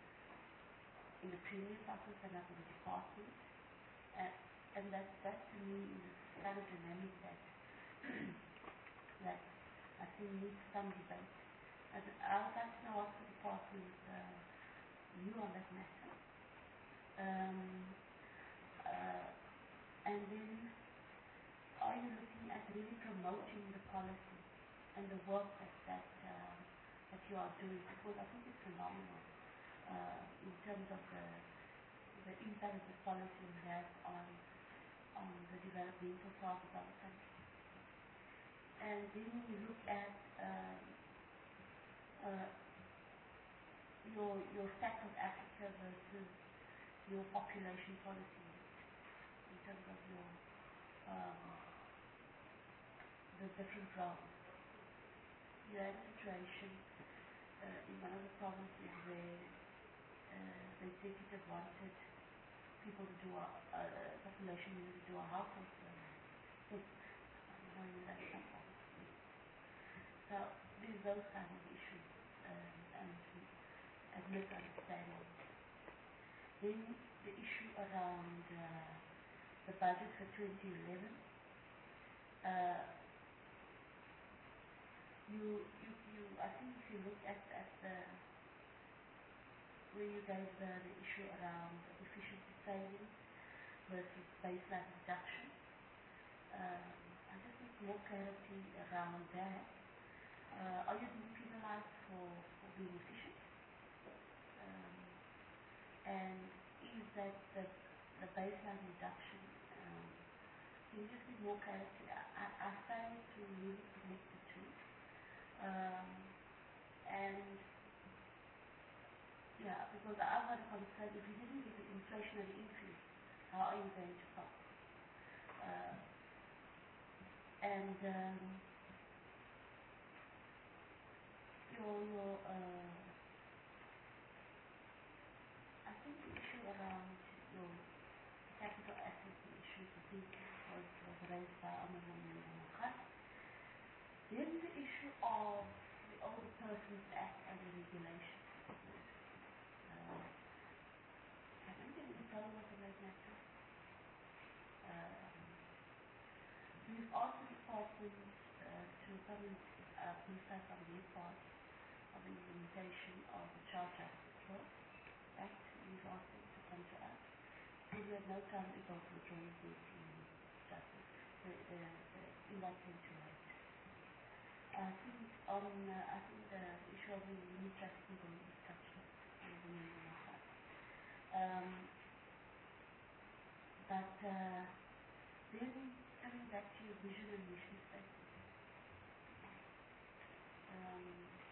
in the Premier's office and up in the department, and, and that that to me is a kind of dynamic that that I think needs some debate But I would like to know what's the department's uh, view on that matter. Um, uh, and then, are you looking at really promoting the policy and the work that that, uh, that you are doing? Because I think it's phenomenal uh, in terms of the the impact that the policy will have on on the developmental part of our country. And then you look at um, uh, your your fact of Africa versus your population policy in terms of your um, the different roles. You had a situation uh, in one of the provinces where uh, the executive wanted people to do a uh, population unit to do a household survey. So, I don't know that example. So there's those kind of issues um, and, and misunderstanding. Then the issue around uh, the budget for twenty eleven. Uh, you, you, you, I think if you look at, at the, where you gave the, the issue around efficiency savings versus baseline reduction, um, I just need more clarity around that. Uh, are you being penalized for, for being efficient? Um, and is that the, the baseline reduction? Um, can you just give more clarity? I, I fail to really connect the two. Um, and yeah, because I've got a concern, if you didn't get the inflationary increase, how are you going to cope? Uh, and um, your, your uh, I think the issue around your capital assets issues, I think was, was raised by Honorable Member Makat. Then the issue of the Older Persons Act and the regulation. Uh, have you been involved in that matter? Um, we've asked the department uh, to come and uh, confirm on their part of the implementation of the Child Justice Law Act. We've asked them to come to us. So we have no time to go through joint duty justice. The, the, the invite came too late. I think on uh, I think the issue of the unit trustee going to touch it on the meeting of that. Um, but uh, then coming back to your vision and mission statement. Um,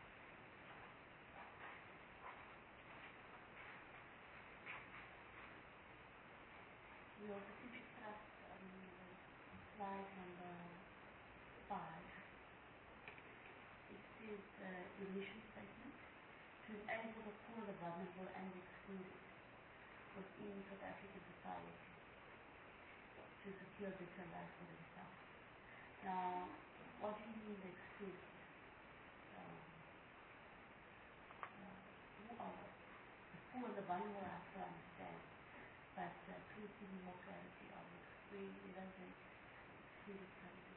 your strategic thrust on slide number five. Is uh, your mission statement to enable the poor, the vulnerable and the excluded within South African society to secure a better life for themselves. Now, what do you mean the excluded? Um, uh, who are the poor and the vulnerable? I have to understand, but uh, please give me more clarity on where where does the excluded come in?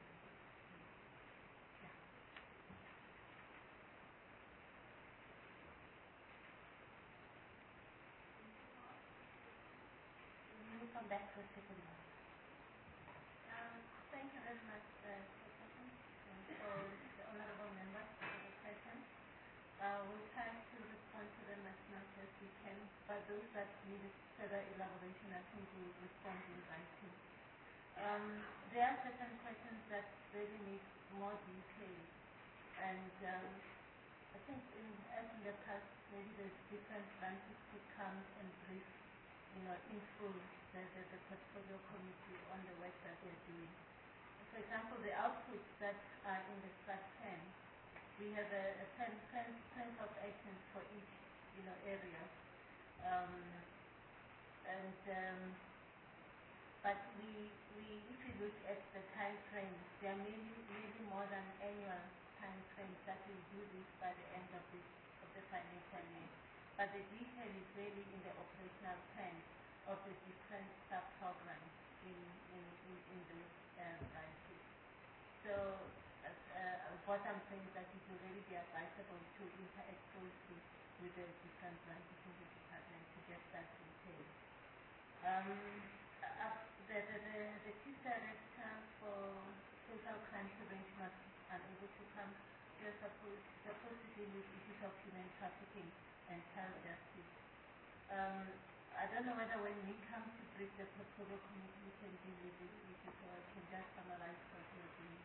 Come back for a second one. Um, thank you very much, uh, Chairperson, and for the honourable members for the questions. Uh, we'll try to respond to them as much as we can, but those that needed further elaboration, I think we will respond in writing. Um, there are certain questions that really need more detail, and um, I think in, as in the past, maybe the different branches could come and brief, you know, in full the, the, the portfolio committee on the work that they're doing. For example, the outputs that are in the Strat ten, we have a, a plan, plan, plans of actions for each, you know, area. Um, and, um, but we, we, if you look at the time frames, there are maybe, maybe more than annual time frames that we do this by the end of this, of the financial year. But the detail is really in the operational plan of the different sub-programs in, in, in, in those uh, branches. So uh, uh, I would what I'm saying is that it will really be advisable to interact closely with the different branches in the department to get that detail. Um, uh, the, the, the, the chief director for social crime prevention was unable to come. We are supposed, supposed to deal with issues of human trafficking and child justice. Um, I don't know whether when we come to brief the portfolio committee we can deal with this issue, so I can just summarize what we are doing.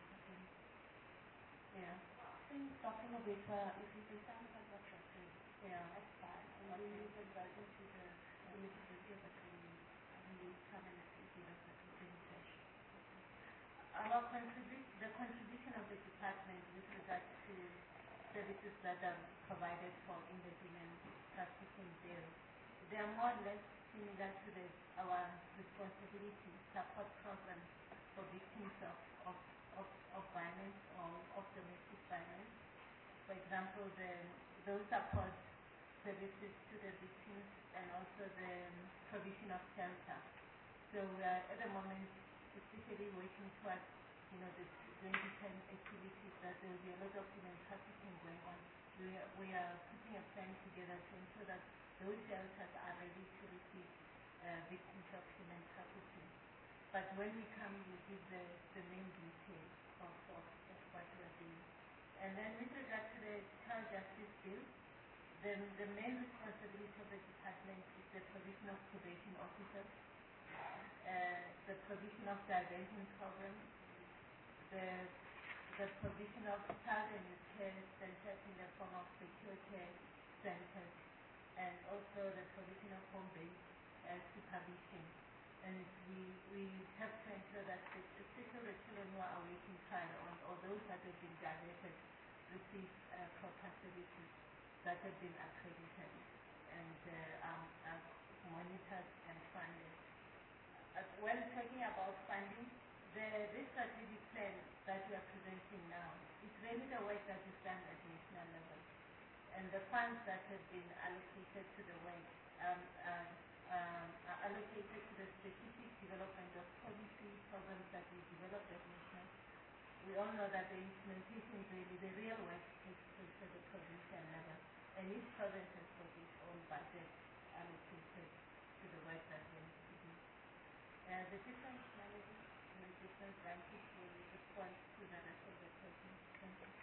Yeah. I think talking a bit, uh, if you can sound like what you're saying, Yeah. that's fine. And Okay. then you get right into the nitty-gritty of it when you, when you come in and give us the presentation. Our contribu- the contribution of the department with regard to services that are provided for in the human trafficking bill, they are more or less similar to the, our responsibility support programs for victims of, of, of, of violence or of domestic violence. For example, the, those support services to the victims and also the provision of shelter. So we are at the moment especially working towards, you know, the twenty ten activities that there will be a lot of human trafficking going on. We are, we are putting a plan together to ensure that those shelters are ready to receive uh, victims of human trafficking. But when we come, we give the, the main details of, of, of what we are doing. And then with regard to the child justice bill, the, the main responsibility of the department is the provision of probation officers, uh, the provision of diversion programs, the, the provision of child and youth care centers in the form of secure care centers, and also the provision of home-based uh, supervision. And we, we have to ensure that the, especially the children who are awaiting trial or, or those that have been diverted receive uh, proper services that have been accredited and uh, um, uh, monitored and funded. Uh, when talking about funding, the, this strategic plan that we are presenting now is really the work that is done at national level. And the funds that have been allocated to the work um, uh, um, are allocated to the specific development of policy programs that we developed at national. We all know that the implementation is really the real work takes place at the provincial level, and each province has got its own budget allocated to the work that they need to do. Uh, the different managers and the different branches will respond to the rest of the question. Thank you.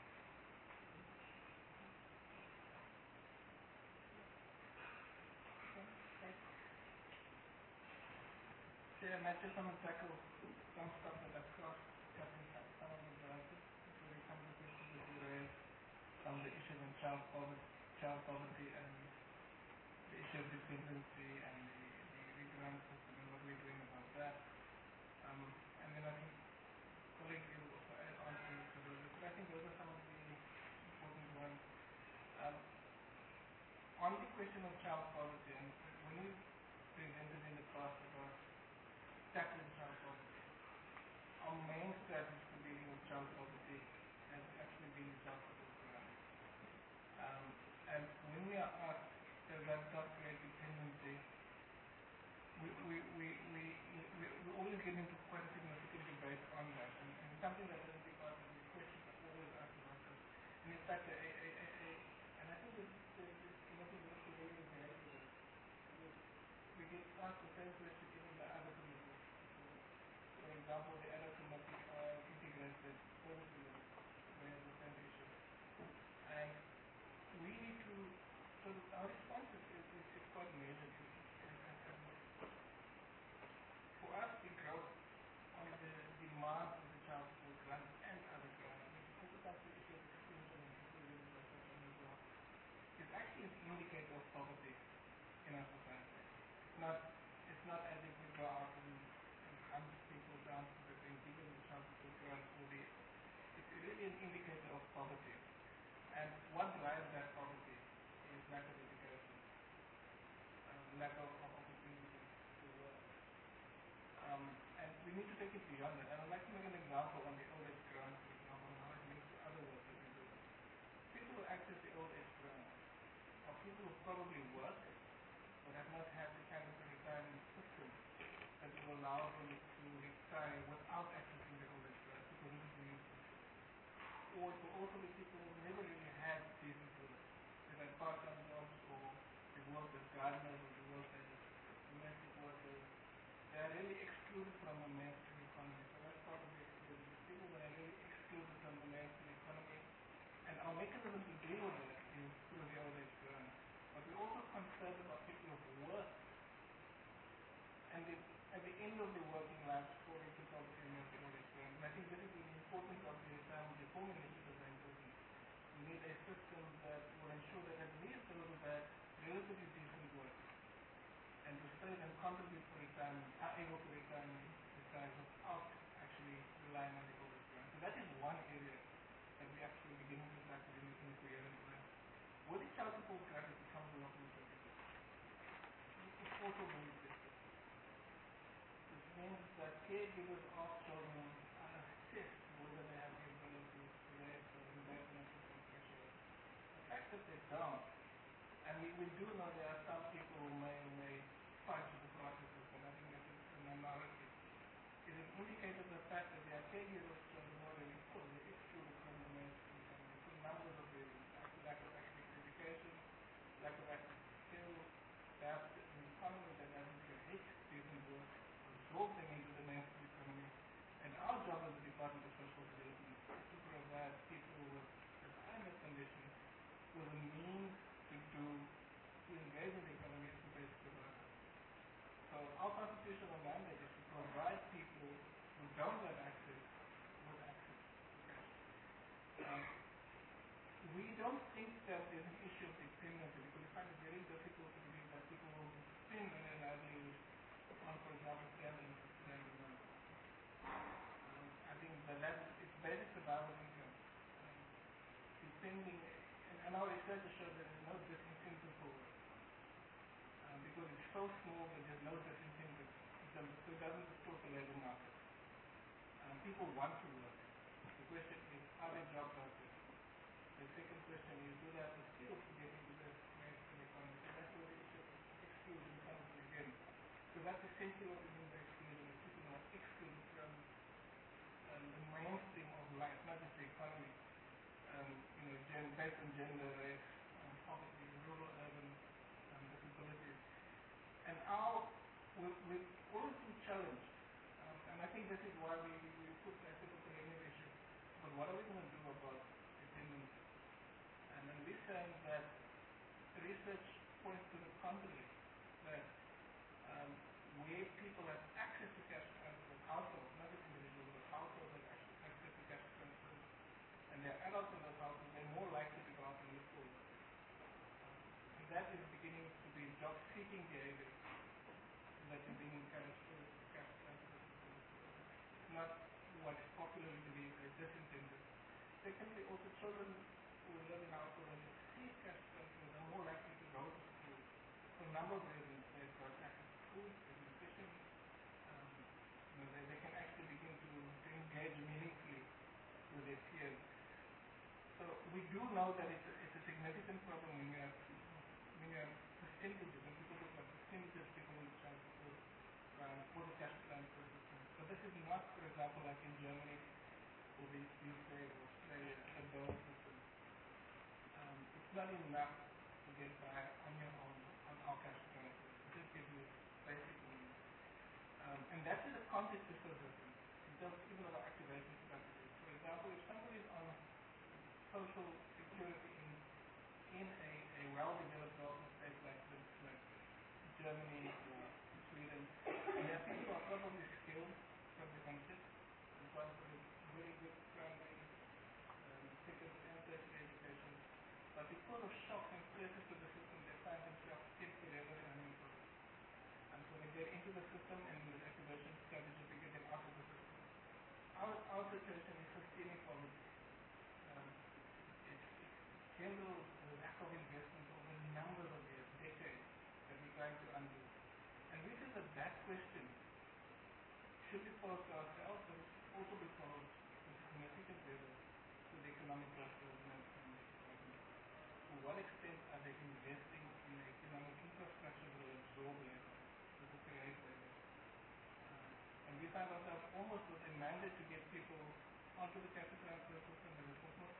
Yeah, I just want to tackle some stuff that I've crossed cutting some of the branches, including some of the questions that you raised, some of the issues in child poverty, child poverty and the issue of dependency and the, the, the grant system and what we're doing about that. Um, and then I think colleagues will also add on to, to those, but I think those are some of the important ones. Um, on the question of child poverty, and when we presented in the past about tackling child poverty, our main strategy for dealing with child poverty has actually been the child support grant. Um, and when we are asked, does that not create dependency, we, we, we, we, we, we always get into quite a significant debate on that. And, and something that doesn't be part of these questions are always asked about this. And in fact, a, a, a, a, and I think this, this, this committee works really engaged with this. We get asked the same question even by other committees. For example, the other committee on integrated services raised the same issue. And we need to, so our response is, is, is, is quite measured. And, and, and for us, the growth on the demand for the child support grant and other grants, we also have to issue the exclusion and inclusion as well, is actually an indicator of poverty in our society. It's not, it's not as if we go out and, and hunt people down so that they give them the child support grant for the, it's really an indicator of poverty. And what drives that poverty is lack of education, um, lack of, of opportunity to work. Um, and we need to take it beyond that. And I'd like to make an example on the old age grant, for example, and how it links to other work that we do. People who access the old age grant are people who probably work but have not had the kind of a retirement system that will allow them to retire without accessing the old age grant because of the or it will also be people who never really had decent work. They've had part-time jobs, or they've worked as gardeners, or they've worked as domestic workers. They are really excluded from the mainstream economy. So that's part of the exclusion. The people that are really excluded from the mainstream economy. And our mechanism to deal with that is through the old age grant. But we're also concerned about people who've worked. And the, at the end of the working life, fall into poverty and the old age grant. And I think this is the importance of the retirement reform initiative and business. We need a system that will ensure that at least those who have relatively decent work and to stay and contribute for retirement are able to retire, retire without actually relying on the old age grant. So that is one area that we actually beginning to tackle in the coherent plan. With the child support grant, it becomes a lot more difficult. It's also very difficult. Which means that caregivers of children are assessed whether they have the ability to raise the financial pressure. The fact that they don't, and we, we do know there are some people who may may fight with the processes, but I think that is a minority. It is indicated the fact that there are caregivers of children who are really poor, they're excluded from the mainstream economy for numbers of reasons. Lack of access to education, lack of access to skills, perhaps an economy that doesn't create decent work, absorb them into the mainstream economy. And our job as the Department of Social Development is to provide people with retirement conditions with a means to do, to engage in the economy as the best provider. So our constitutional mandate is to provide people who don't have access with access to cash. Um, we don't think that there's an issue of dependency because we find it very difficult to believe that people will depend on their livelihood on, for example, standing standing money. Um, I think that that is basic survival income. Um, depending, and, and our research shows that there's no disincentive for work. Um, because it's so small that there's no disincentive. So it doesn't distort the labor market. Um, people want to work. The question is, are there jobs out there? The second question is, do they have the skills to get into the mainstream economy? So that's where the issue of exclusion comes in again. So that's essentially what we mean by exclusion, is people who are excluded from um, the mainstream of life, not just the economy. Um, you know, gen based on gender, race, um, poverty, rural, urban, um, disabilities. And our, we've, we've always been challenged, um, and I think this is why we, we put the ethical training issue. But what are we going to do about dependency? And then we're saying that research points to the contrary, that um, where people have access to cash transfers, households, not just individuals, but households have access access to cash transfers, and they're adults in those households, they're more likely to go out and look for work. And that is beginning to be job-seeking behavior that is being encouraged through cash transfers. It's not what is popularly believed as disincentive. Secondly, also children who live in households and receive cash transfers are more likely to go to school for a number of reasons. They've got access to food, there's nutrition, um, you know, they, they can actually begin to, to engage meaningfully with their peers. So we do know that it's a, it's a significant problem when you have, when you have percentages, when people look at percentages people in the child support um, for the cash transfer system. So this is not, for example, like in Germany or the U K or Australia, a dole system. Um, it's not enough to get by on your own on our cash transfers. It just gives you basic needs. Um, and that is a context is so different in terms even of our activation strategies. For example, if somebody is on social security in in a, a well-developed development state like this, like Germany or Sweden, and there are people who are probably skilled from the concept and probably very good primary, um, secondary and tertiary education, but because of shocks and stresses to the system, they find themselves temporarily unemployed. And so they get into the system and with activation strategy to get them out of the system. Our, our situation is systemic poverty. Um, it's general lack of investment over numbers of years, decades, that we're trying to undo. And this is a bad question. Should be posed to ourselves, but it should also be posed to significant level to the economic growth of the economy. To what extent are they investing in economic infrastructure that will absorb labor, that will create labor? Uh, and we find ourselves almost with a mandate to get people onto the capital transfer system, and it's almost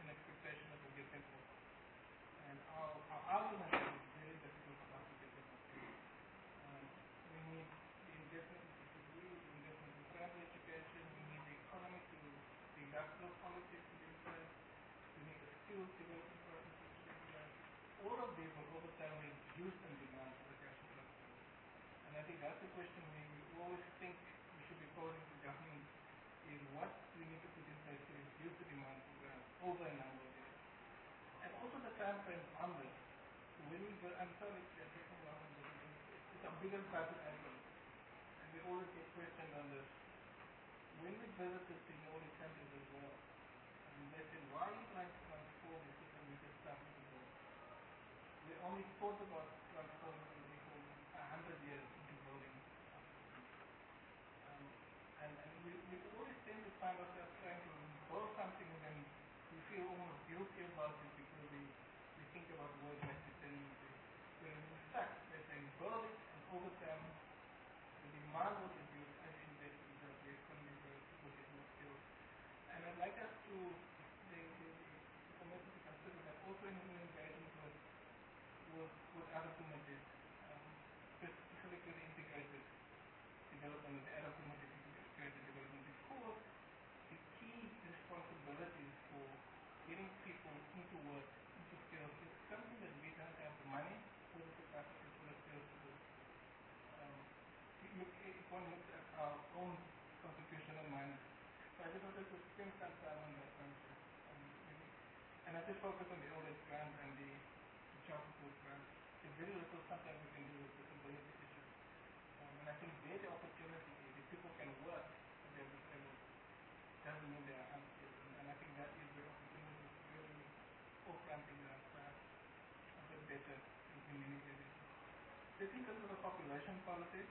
two development partners in Australia, all of these will over time reduce in demand for the cash infrastructure. And I think that's the question we, we always think we should be posing to government, is what we need to put in place to reduce the demand for grants over a number of years. And also the time frames on this. When we go, I'm sorry, I'm taking long on this, it's a bigger budget item. And we always get questioned on this. When we visited the Nordic countries as well, and they said, why are you trying to transform the system we just started to build? We only thought about transforming the equal a hundred years into building our system. Um, and and we, we always tend to find ourselves trying to build something and then we feel almost guilty about it because we, we think about where it might be turning into. Whereas in fact, they're saying build it and over time the demand will reduce as you invest in the the economy grows, people get more skills. And I'd like us to, the, the, the committee to consider that also in engagement with, with, with other committees, um, specifically the integrated development, the other committees integrated development, because the key responsibilities for getting people into work, into skills, is something that we don't have the money or the capacity for the skills to do. Um, look, if one looks at our own constitutional mind, so I just wanted to spend some time on that concept. Um, and I just focus on the old age grant and the, the child support grant. There's very little sometimes we can do with disability issues. Um, and I think there the opportunity is if people can work and they're disabled, doesn't mean they are unskilled. And, and I think that is the opportunity to really off-ramping that perhaps a bit better in, in many areas. Let's think of the population policy.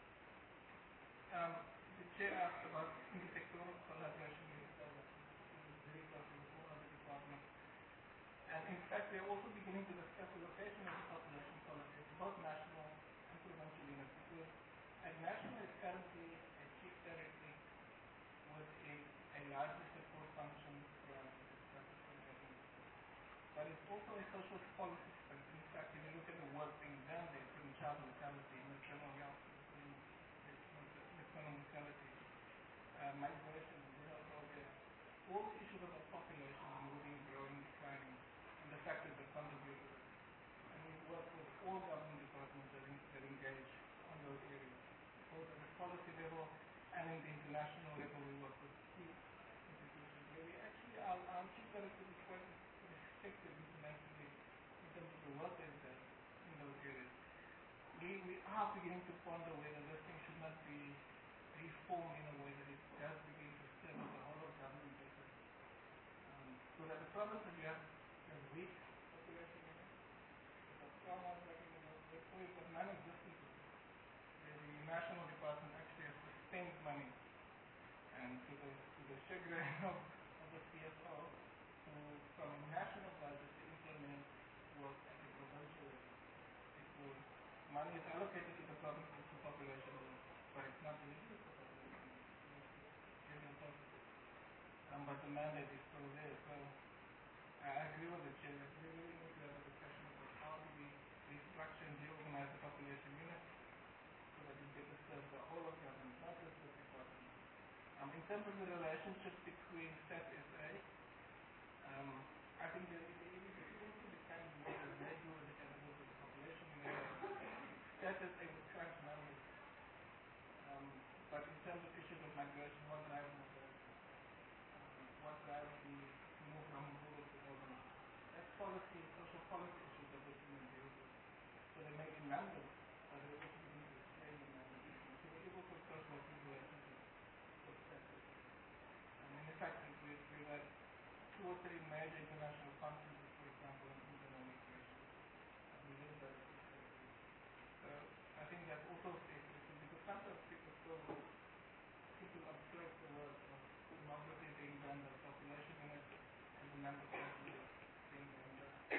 Um, the chair asked about intersectoral collaboration with very closely with all other departments. And in fact, we are also beginning to discuss the location of the population policy, both national and provincial units, because at national it's currently a chief directory with a, a larger support function for but it's also a social policy space. In fact, if you look at the work being done there, including child mortality, maternal health, maternal mortality, uh, migration, rural program, all the issues about population moving, growing, declining, and the factors that contribute to it. And we work with all government departments that, in, that engage on those areas, both at the policy level and in the international level. We work with key institutions where we actually, our, our chief director is quite effective internationally in terms of the work they've done in those areas. We, we are beginning to ponder whether this thing should not be reformed in a way that it does begin to serve the whole of government better. Um, so that the problem that you have a weak population unit, you've got strong ones like in the North, or you've got non-existent ones, where the national department actually has to spend money, and to the, to the chagrin of, of the C S O, who from a national budget to implement work at the provincial level, because money is allocated to the province to population growth, but it's not being used for population growth. It's general purposes. Um, but the mandate is still there. So I agree with the chair that we really need to have a discussion about how do we restructure and reorganize the population unit so that it better serves the whole of government, not just the department. Um, in terms of the relationship between S A T S A, um, I think that it is also the kind of work that they do with the animals of the population unit. S A T S A would crunch numbers. Um, but in terms of issues of migration, what drives migration? Um, what drives the move from rural to urban? That's policy, social policy issues that the human deals with. So there may be numbers, but they also begin to explain the numbers. So we're able to approach that in relationship with S A T S A. Um, and in fact, we've, we've had two or three major international conferences, for example, on internal migration. Um, we did that. So I think that's also interesting because sometimes people still people observe the work of demography being done by population units and the number of people being done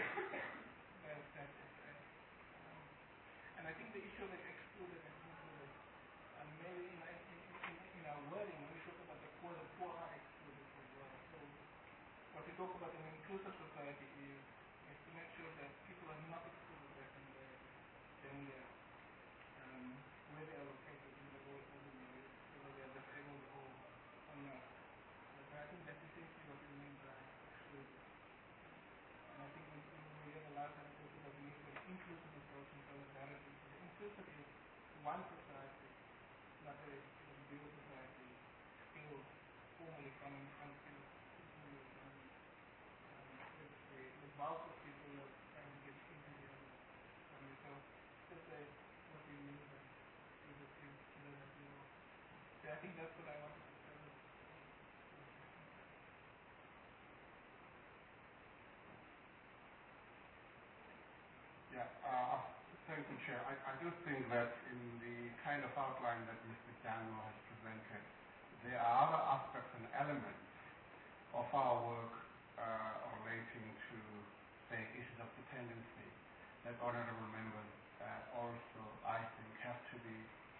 by S A T S A. Um, and I think the issue of excluded and included, um, maybe in, in, in, in our wording, when we talk about the poor, the poor are excluded as well. So what we talk about in an inclusive society is, is to make sure that people are not excluded back in the danger. Um, where they are located in the world, whether they are disabled or, or not. Uh, but I think that's essentially what we mean by exclusion. Yeah, I think that's what I wanted to say. Yeah, uh, thank you, Chair. I, I do think that in the kind of outline that Mister Daniel has presented, there are other aspects and elements of our work uh, relating to, say, issues of dependency that honorable members uh, also, I think, have to be,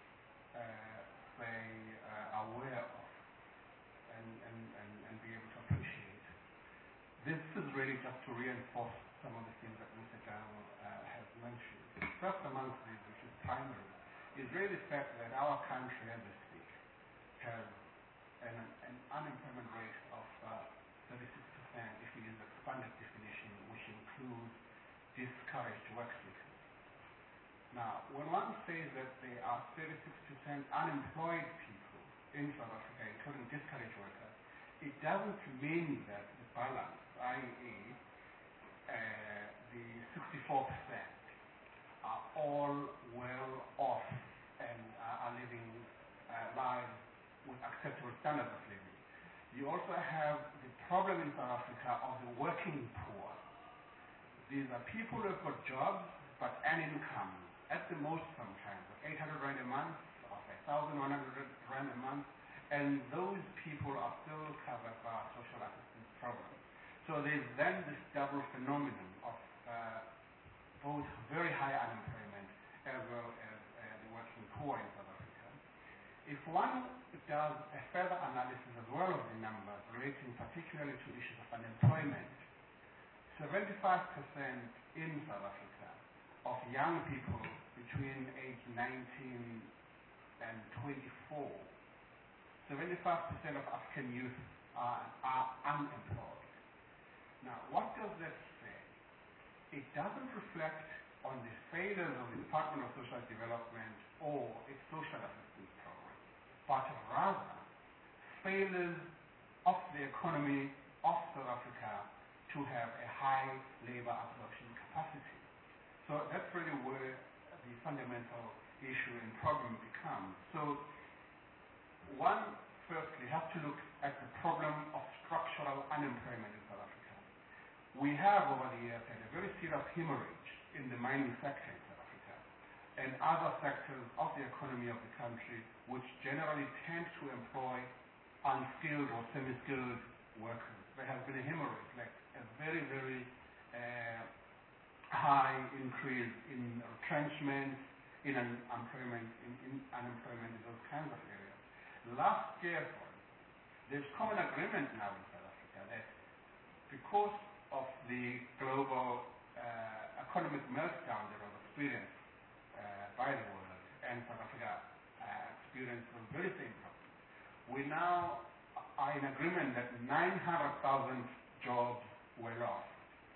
uh, say, uh, aware of and, and, and, and be able to appreciate. This is really just to reinforce some of the things that Mister Daniel uh, has mentioned. First amongst these, which is primary, is really the fact that our country, as we speak, has an, an unemployment rate of uh, thirty-six percent if we use the expanded definition, which includes discouraged work seekers. Now, when one says that there are thirty-six percent unemployed people in South Africa, including discouraged workers, it doesn't mean that the balance, that is, uh, the sixty-four percent are all well off and uh, are living uh, lives with acceptable standards of living. You also have the problem in South Africa of the working poor. These are people who have got jobs but an income at the most sometimes of eight hundred rand a month or one thousand one hundred rand a month, and those people are still covered by our social assistance program. So there's then this double phenomenon of uh, both very high unemployment as well as uh, the working poor in South Africa. If one does a further analysis as well of the numbers relating particularly to issues of unemployment, seventy-five percent in South Africa of young people between age nineteen and twenty-four, seventy-five percent of African youth are, are unemployed. Now, what does that say? It doesn't reflect on the failures of the Department of Social Development or its social assistance program, but rather failures of the economy of South Africa to have a high labor absorption capacity. So that's really where the fundamental issue and problem becomes. So one firstly has to look at the problem of structural unemployment in South Africa. We have over the years had a very serious hemorrhage in the mining sector in South Africa and other sectors of the economy of the country which generally tend to employ unskilled or semi-skilled workers. There has been a hemorrhage, like a very, very uh, high increase in retrenchment, in unemployment, in, in unemployment in those kinds of areas. Last year, for instance, there's common agreement now in South Africa that because of the global uh, economic meltdown that was experienced uh, by the world, and South Africa uh, experienced the very same problem, we now are in agreement that nine hundred thousand jobs were lost.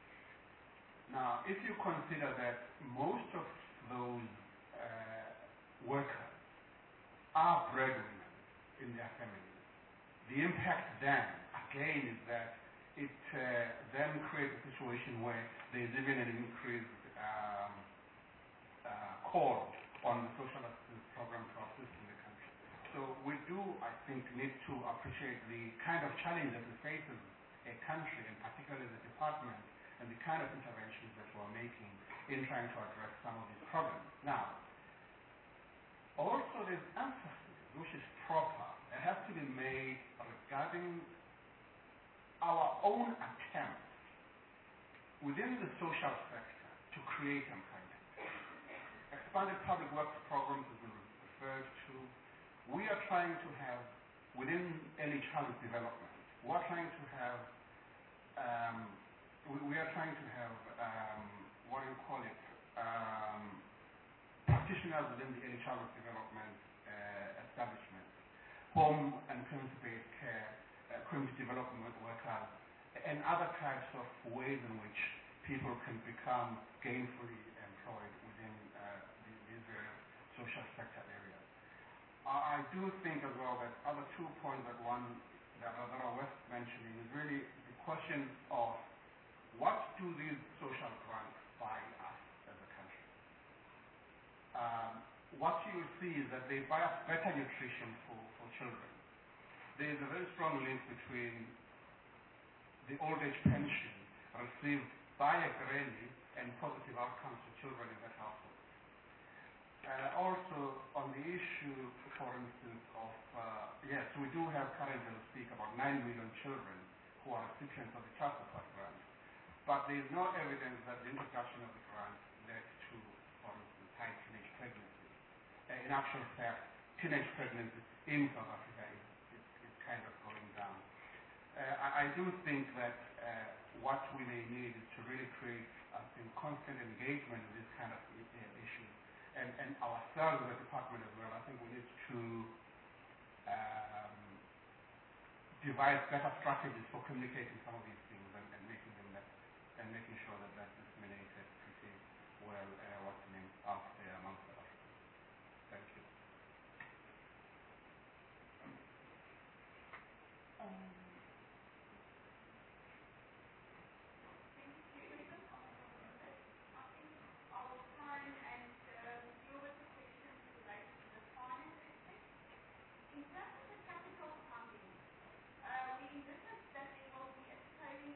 Now, if you consider that most of those uh, workers are breadwinners in their families, the impact then, again, is that it uh, then creates a situation where there is even an increased um, uh, call on the social assistance program to assist in the country. So we do, I think, need to appreciate the kind of challenge that we face as a country, and particularly the department, and the kind of interventions that we're making in trying to address some of these problems. Now, also there's emphasis, which is proper, that has to be made regarding our own attempts within the social sector to create employment. Expanded public works programs have been referred to. We are trying to have, within early childhood development, we're trying to have, um, we, we are trying to have, um, what do you call it, um, practitioners within the early childhood development uh, establishments, home and community-based care, Uh, community development workers, and other types of ways in which people can become gainfully employed within uh, the, these various social sector areas. Uh, I do think as well that other two points that one that are, that are worth mentioning is really the question of what do these social grants buy us as a country? Um, what you will see is that they buy better nutrition for, for children. There is a very strong link between the old age pension received by a granny and positive outcomes for children in that household. Uh, also, on the issue, for instance, of, uh, yes, we do have currently we speak about nine million children who are recipients of the child support grant, but there is no evidence that the introduction of the grant led to, for instance, high teenage pregnancies. Uh, in actual fact, teenage pregnancies in South Africa is, is, is kind of going down. Uh, I, I do think that uh, what we may need is to really create, I think, constant engagement with this kind of uh, issues. And, and ourselves as a department as well, I think we need to um, devise better strategies for communicating some of these things and, and making them that, and making sure that that's disseminated pretty well, uh, what's the name, out there amongst South Africans. Thank you. Um, In terms of the capital funding, uh, we envisage that there will be a saving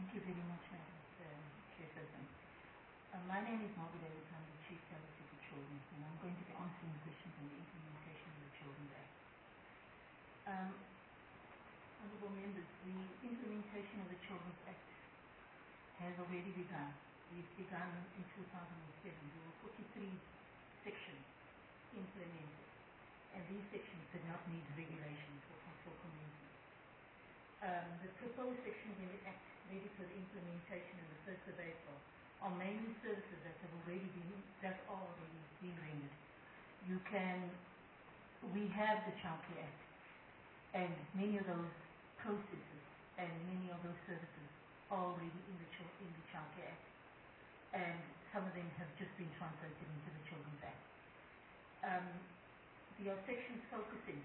Thank you very much, Madam um, Chairperson. Uh, my name is Margaret Davis. I'm the Chief Director for Children, and I'm going to be answering questions on the implementation of the Children's Act. Um, Honourable members, the implementation of the Children's Act has already begun. We've begun in two thousand seven. There were forty-three sections implemented, and these sections did not need regulations for for commencement. Um, the proposed sections in the Act ready for the implementation on the first of April are mainly services that have already been, that are already been rendered. You can, we have the Child Care Act, and many of those processes and many of those services are already in the, in the Child Care Act, and some of them have just been translated into the Children's Act. Um, there are sections focusing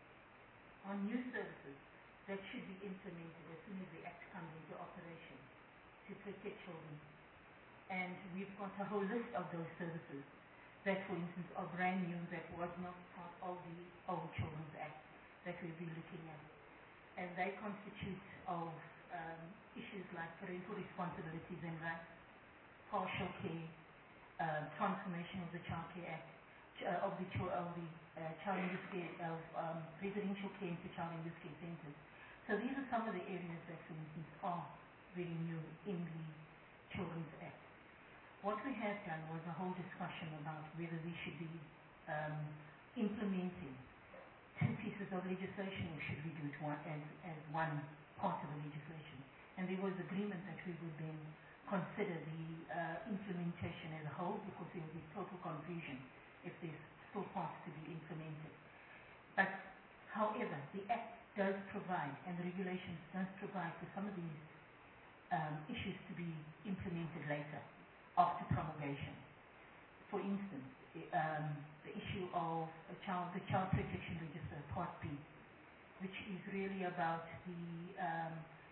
on new services that should be implemented as soon as the Act comes into operation to protect children. And we've got a whole list of those services that, for instance, are brand new, that was not part of the old Children's Act that we'll be looking at. And they constitute of um, issues like parental responsibilities and rights, partial care, uh, transformation of the Child Care Act, ch- uh, of the, ch- of the uh, child in use care, of um, residential care into child in use care centres. So these are some of the areas that, for instance, are very new in the Children's Act. What we have done was a whole discussion about whether we should be um, implementing two pieces of legislation, or should we do it one, as, as one part of the legislation. And there was agreement that we would then consider the uh, implementation as a whole, because there will be total confusion if there's still parts to be implemented. But however, the Act does provide, and the regulations does provide for some of these um, issues to be implemented later, after promulgation. For instance, um, the issue of a child, the Child Protection Register, Part B, which is really about the um,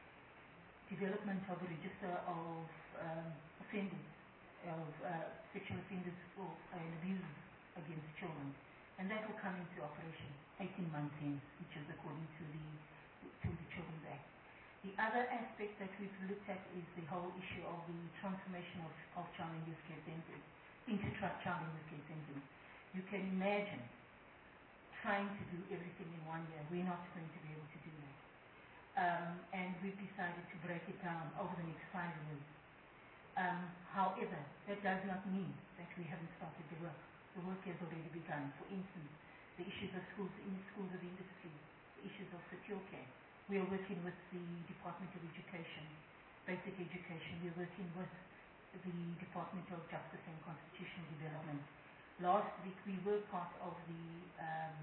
development of a register of um, offenders, of uh, sexual offenders for, and abuses against children. And that will come into operation eighteen months in, which is according to the, to the Children's Act. The other aspect that we've looked at is the whole issue of the transformation of, of child and youth care centres into tra- child and youth care centres. You can imagine trying to do everything in one year. We're not going to be able to do that. Um, and we've decided to break it down over the next five years. Um, however, that does not mean that we haven't started the work. The work has already begun. For instance, the issues of schools in schools of industry, the issues of secure care. We are working with the Department of Education, Basic Education. We are working with the Department of Justice and Constitutional Development. Last week we were part of the um,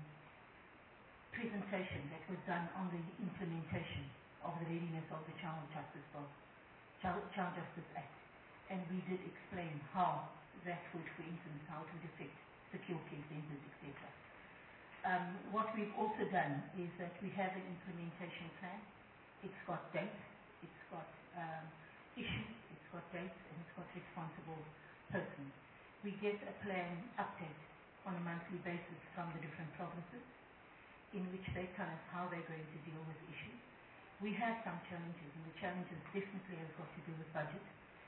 presentation that was done on the implementation of the readiness of the Child Justice Bill, Child, Child Justice Act. And we did explain how that would, for instance, how it would affect secure care centres, et cetera. Um, what we've also done is that we have an implementation plan. It's got dates, it's got um, issues, it's got dates, and it's got responsible persons. We get a plan update on a monthly basis from the different provinces, in which they tell us how they're going to deal with issues. We have some challenges, and the challenges definitely have got to do with budget.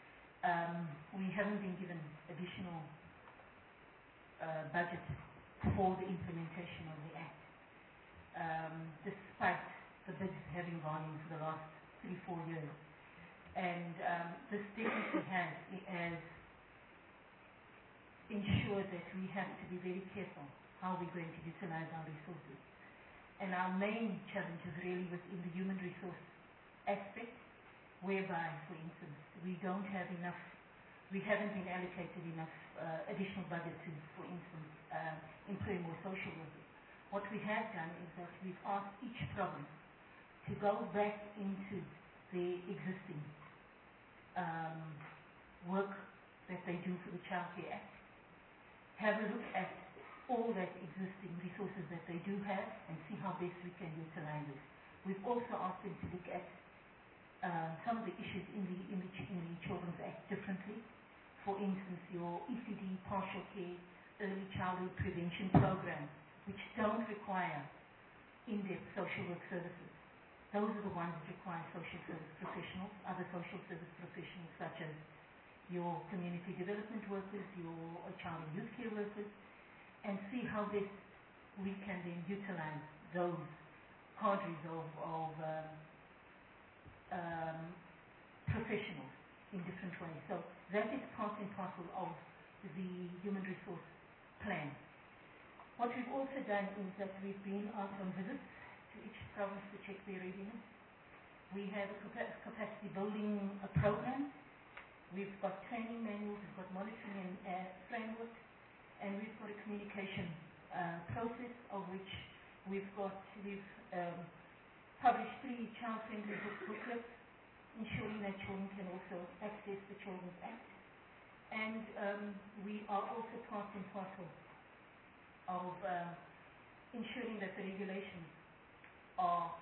Um, we haven't been given additional uh, budget for the implementation of the Act, um, despite the bids having gone in for the last three, four years. And um, this definitely has, has ensured that we have to be very careful how we're going to utilize our resources. And our main challenge is really within the human resource aspect, whereby, for instance, we don't have enough, we haven't been allocated enough uh, additional budget to, for instance, uh, employ more social workers. What we have done is that we've asked each province to go back into the existing um, work that they do for the Child Care Act, have a look at all that existing resources that they do have and see how best we can utilize it. We've also asked them to look at uh, some of the issues in the, in, the, in the Children's Act differently. For instance, your E C D, partial care, early childhood prevention programs, which don't require in-depth social work services. those are the ones that require social service professionals, other social service professionals such as your community development workers, your child and youth care workers, and see how best we can then utilize those cadres of, of um, um, professionals in different ways. So that is part and parcel of the human resource plan. What we've also done is that we've been out on visits to each province to check their readiness. We have a capa- capacity building a program. We've got training manuals, we've got monitoring and uh, framework, and we've got a communication uh, process of which we've got, we've um, published three child-friendly book booklets, ensuring that children can also access the Children's Act. And um, we are also part and parcel of uh, ensuring that the regulations are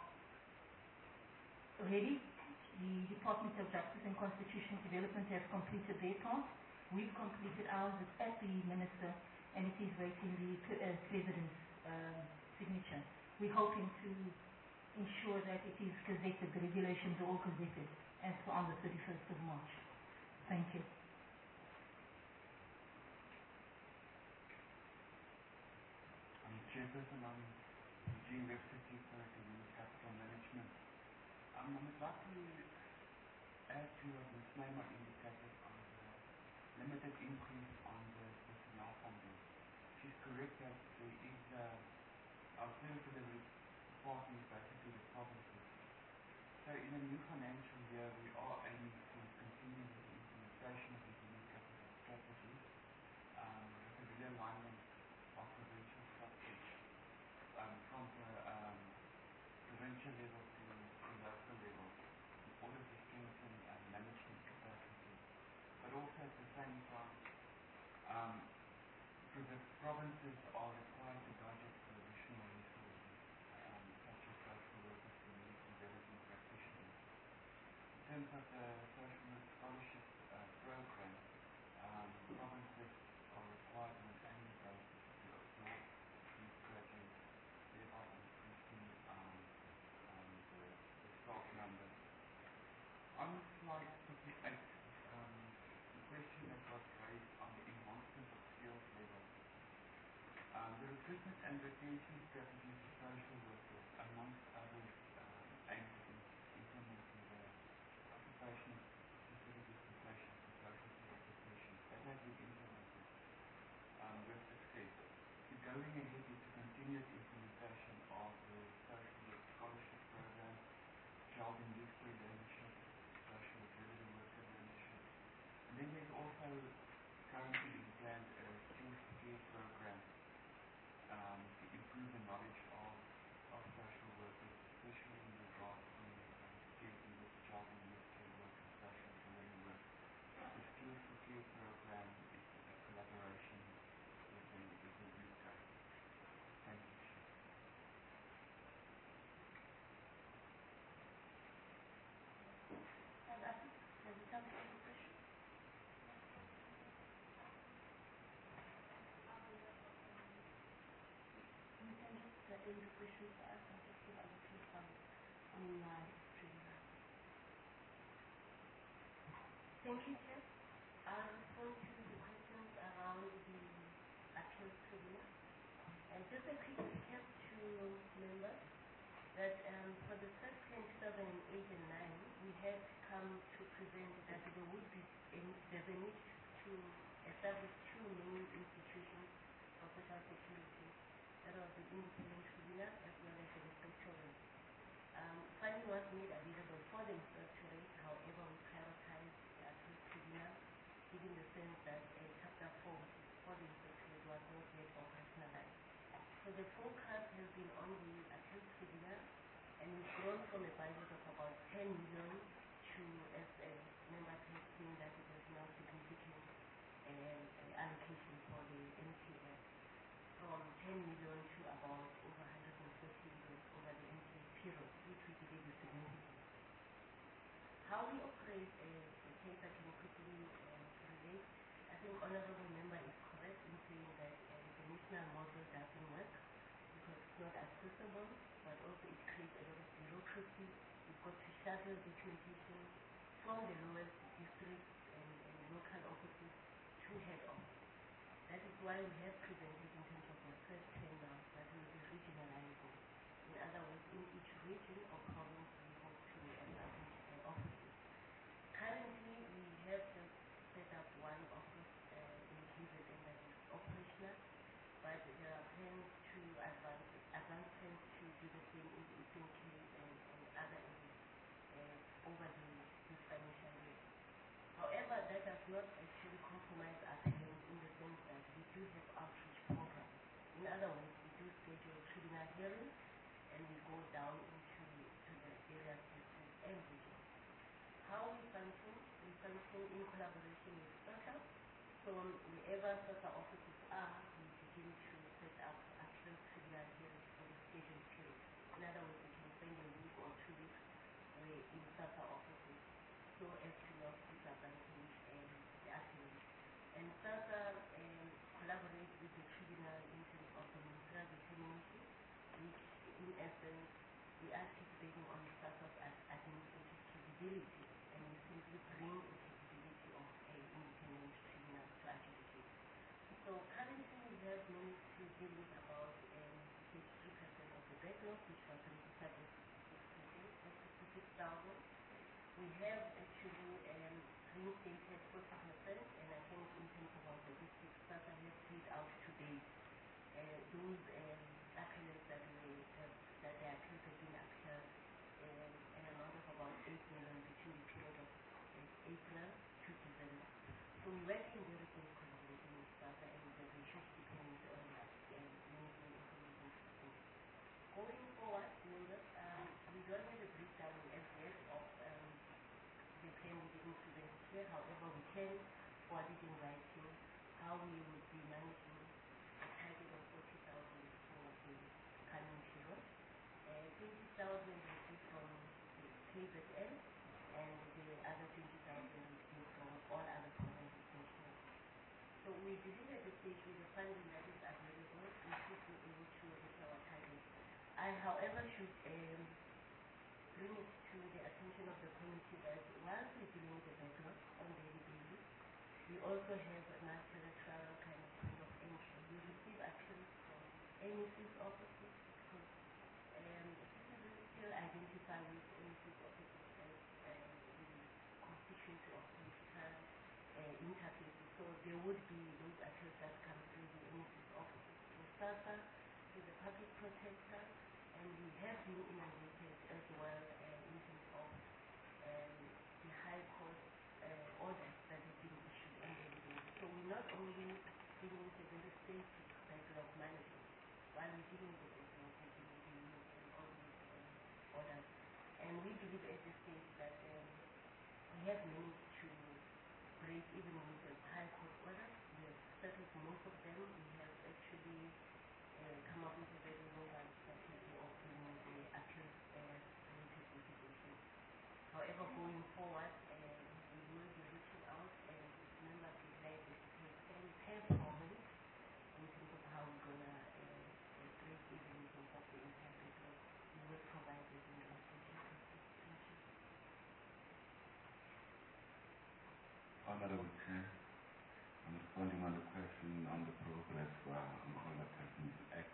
ready. The Department of Justice and Constitutional Development has completed their part. We've completed ours at the Minister, and it is waiting the uh, President's uh, signature. We're hoping to ensure that it is gazetted, the regulations are all gazetted as per on the thirty-first of March. Thank you. I'm Chairperson, I'm Eugene Webster, Chief Secretary of Capital Management. Um, I would like to add to what Miz Naima indicated on the limited increase on the personnel funding. She's correct that there is uh, our service delivery department, basically the provinces. So in the new financial year, we are aiming to continue with the implementation of the human capital strategy um, with a realignment of provincial structures um, from the um, provincial level to the local level in order to strengthen uh, management capacity. But also at the same time, um, the provinces are required to budget for additional resources, um, such as social workers, community development practitioners. In terms of the social work scholarship uh, program, um, provinces are required on an annual basis to absorb these graduates, thereby increasing um, um, the, the staff numbers. On slide fifty-eight, um, the question that was raised on the enhancement of skills levels. Um, the recruitment and retention strategies for social workers, amongst others, um, aimed at implementing the occupational specific dispensations for social care professions. That has been implemented um, with success. So going ahead is the continuous implementation of the social work scholarship program, child and youth care learnership, social work visitor worker learnership. And then there's also currently being planned a skills for care program um, to improve the knowledge of, of social workers, especially in regard to um, caring with child and youth care work and social care work. The skills for care program is a collaboration with the, with the U K. Thank you. And I think there's a time for any questions. You can just uh, end the questions for us and just give us a few comments on my stream. Thank you, Chair. I'll respond to the questions around the appeals tribunal. And just a quick recap to members that um, for the first claim two thousand eight and nine, we had come to present that there would be a, there's a need to establish two main institutions of social security. That was the independent tribunal as well as the inspectorate. Um, funding was made available for the inspectorate, however, we prioritized the appeals tribunal, given the sense that a chapter four for the inspectorate was not yet operationalized. So the focus has been on the appeals tribunal, and we've grown from a budget of about ten million to, as a member has seen, that it is now significant um, allocation for the N T S, from ten million to about over one hundred forty million over the N T S period, which we believe is significant. How we operate a, a case I can quickly uh, relate. I think honorable member is correct in saying that uh, the national model doesn't work because it's not accessible. but also it creates a lot of bureaucracy. You've got to shuttle documentation from the lowest district and, and local offices to head office. That is why we have presented in terms of the first tender that will be regionalizing. In other words, in each region or province we hope to establish uh, offices. Currently, we have just set up one office uh, in K Z N that is operational, but there are plans to advance, advance plans to do the same in the Eastern Cape and, and other areas uh, over the, this financial year. However, that does not actually compromise our claim in the sense that we do have outreach programs. In other words, we do schedule tribunal hearings and we go down into to the various districts and regions. How we function? We function in collaboration with SASA. So wherever SASA offices are, we begin to set up actual tribunal hearings for the scheduled period. In other words, we can spend a week or two weeks where in SASA offices so as to not disadvantage um, the affluent. And SASA um, collaborates with the tribunal in terms of the ministerial determination, which in essence we are participating on SASA's administrative capability, and we simply bring the capability of a independent tribunal to adjudicate. So currently we have managed to deal with about um, thirty-three percent of the backlog, which was registered as sixty-six thousand. We have actually um, reinstated forty percent, and I think in terms of our statistics, SASA has paid out to date uh, those um, appellants that, were, that, that their appeals have been upheld um, an amount of about eight million between the period of uh, April to December. So we're working very close collaborating with SASA, and there's a huge dependence on that um, management information system. Going forward, um, we don't have a breakdown as yet of um, the claim we didn't present here. However, we can forward it in writing how we would be managing a target of forty thousand for the coming period. Uh, twenty thousand will be from the K Z N, and the other twenty thousand will be from all other provinces nationally. So we believe at this stage with the funding that is available, we should be able to reach our target. I, however, should um, bring it to the attention of the committee that whilst we're dealing with the backlog on daily basis, we also have a multilateral kind of point of entry. We receive appeals from N E C's offices because um, citizens still identify with N E C's offices as um, the constituency of political uh, interfaces. So there would be those appeals that come through the N E C's offices. So SASA is a public protector, and we have been inundated as well uh, in terms of um, the high court uh, orders that have been issued on daily basis. So we're not only dealing with a very basic backlog management, while we're dealing with the backlog, we're dealing with all these um, orders. And we believe at this stage that um, we have managed to break even with the high court orders. We have settled most of them. We have actually uh, come up with a very robust strategy of bringing the appeals uh, related litigation. However, going forward, uh, we will be reaching out, and if members would like us to take any per province in terms of how we're going to uh, uh, break even in terms of the entire backlog, we will provide this in the institution. Thank you. Honorable Chair, I'm responding on the question on the progress uh, on the Older Persons Act.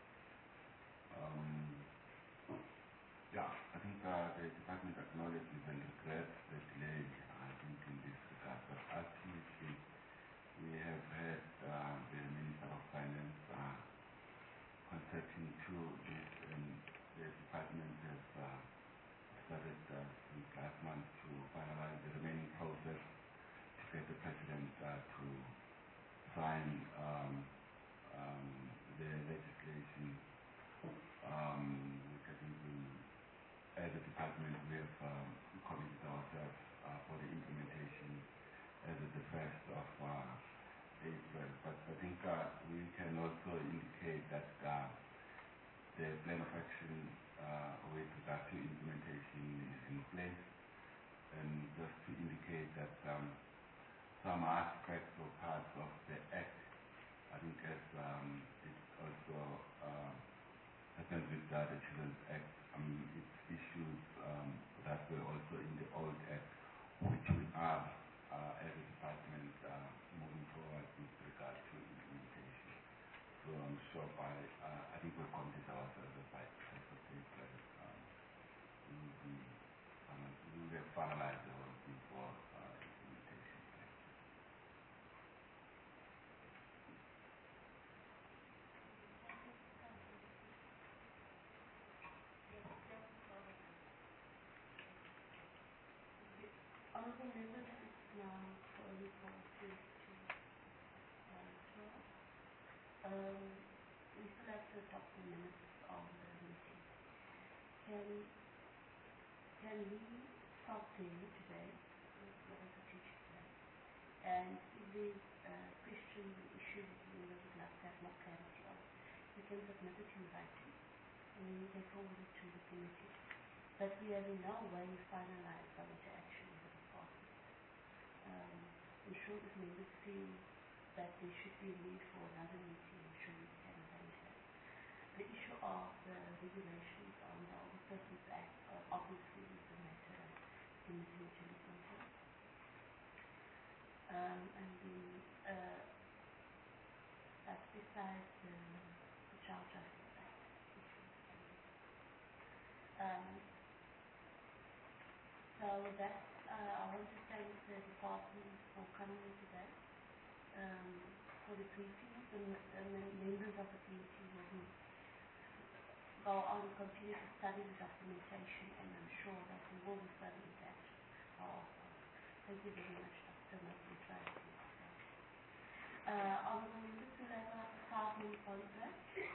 Um, yeah, I think uh, the department acknowledges and regrets the delay, I think, in this regard. But ultimately, we have had uh, the Minister of Finance uh, consenting to this, and the department has uh, started uh, since last month to finalize the remaining process to get the President uh, to sign um, um, the legislation, um, which I think we, as a department, we have um, committed ourselves uh, for the implementation as of the first of uh, April. But I think uh, we can also indicate that uh, the plan of action uh, with regard to implementation is in place, and just to indicate that um, some aspects or parts of the Act, I think as um, it also uh, has instance, with uh, the Children's Act, I mean, it's issues um, that were also in the old Act, which we are, uh, as a department, uh, moving forward with regard to implementation. So I'm sure by, uh, I think we've committed ourselves by April, um, we will be, um, we will have finalized the whole thing for uh, implementation. Honourable members, it's now calling for three to uh, twelve. Um, we still have to adopt the minutes of the meeting. Can can we stop there today? What is the teacher today? And if there's uh, questions and issues that you would like to have more clarity on, you can submit it in writing and then you can forward it to the committee. But we have in no way finalized our action in the department. Um, I'm sure if members feel that there should be a need for another meeting, I'm sure we can arrange that. The issue of the regulations on the Older Persons Act uh, obviously is a matter that the committee needs to look into. Um, and the, uh, that's besides the, the Child Justice Act. Um, So with that, uh, I want to thank the department for coming in today um, for the briefing. And, and the members of the committee will be, go on and continue to study the documentation, and I'm sure that we will be further into action. Oh, thank you very much, Doctor Martin. Uh, Honourable members, we'll have a five-minute polygraph.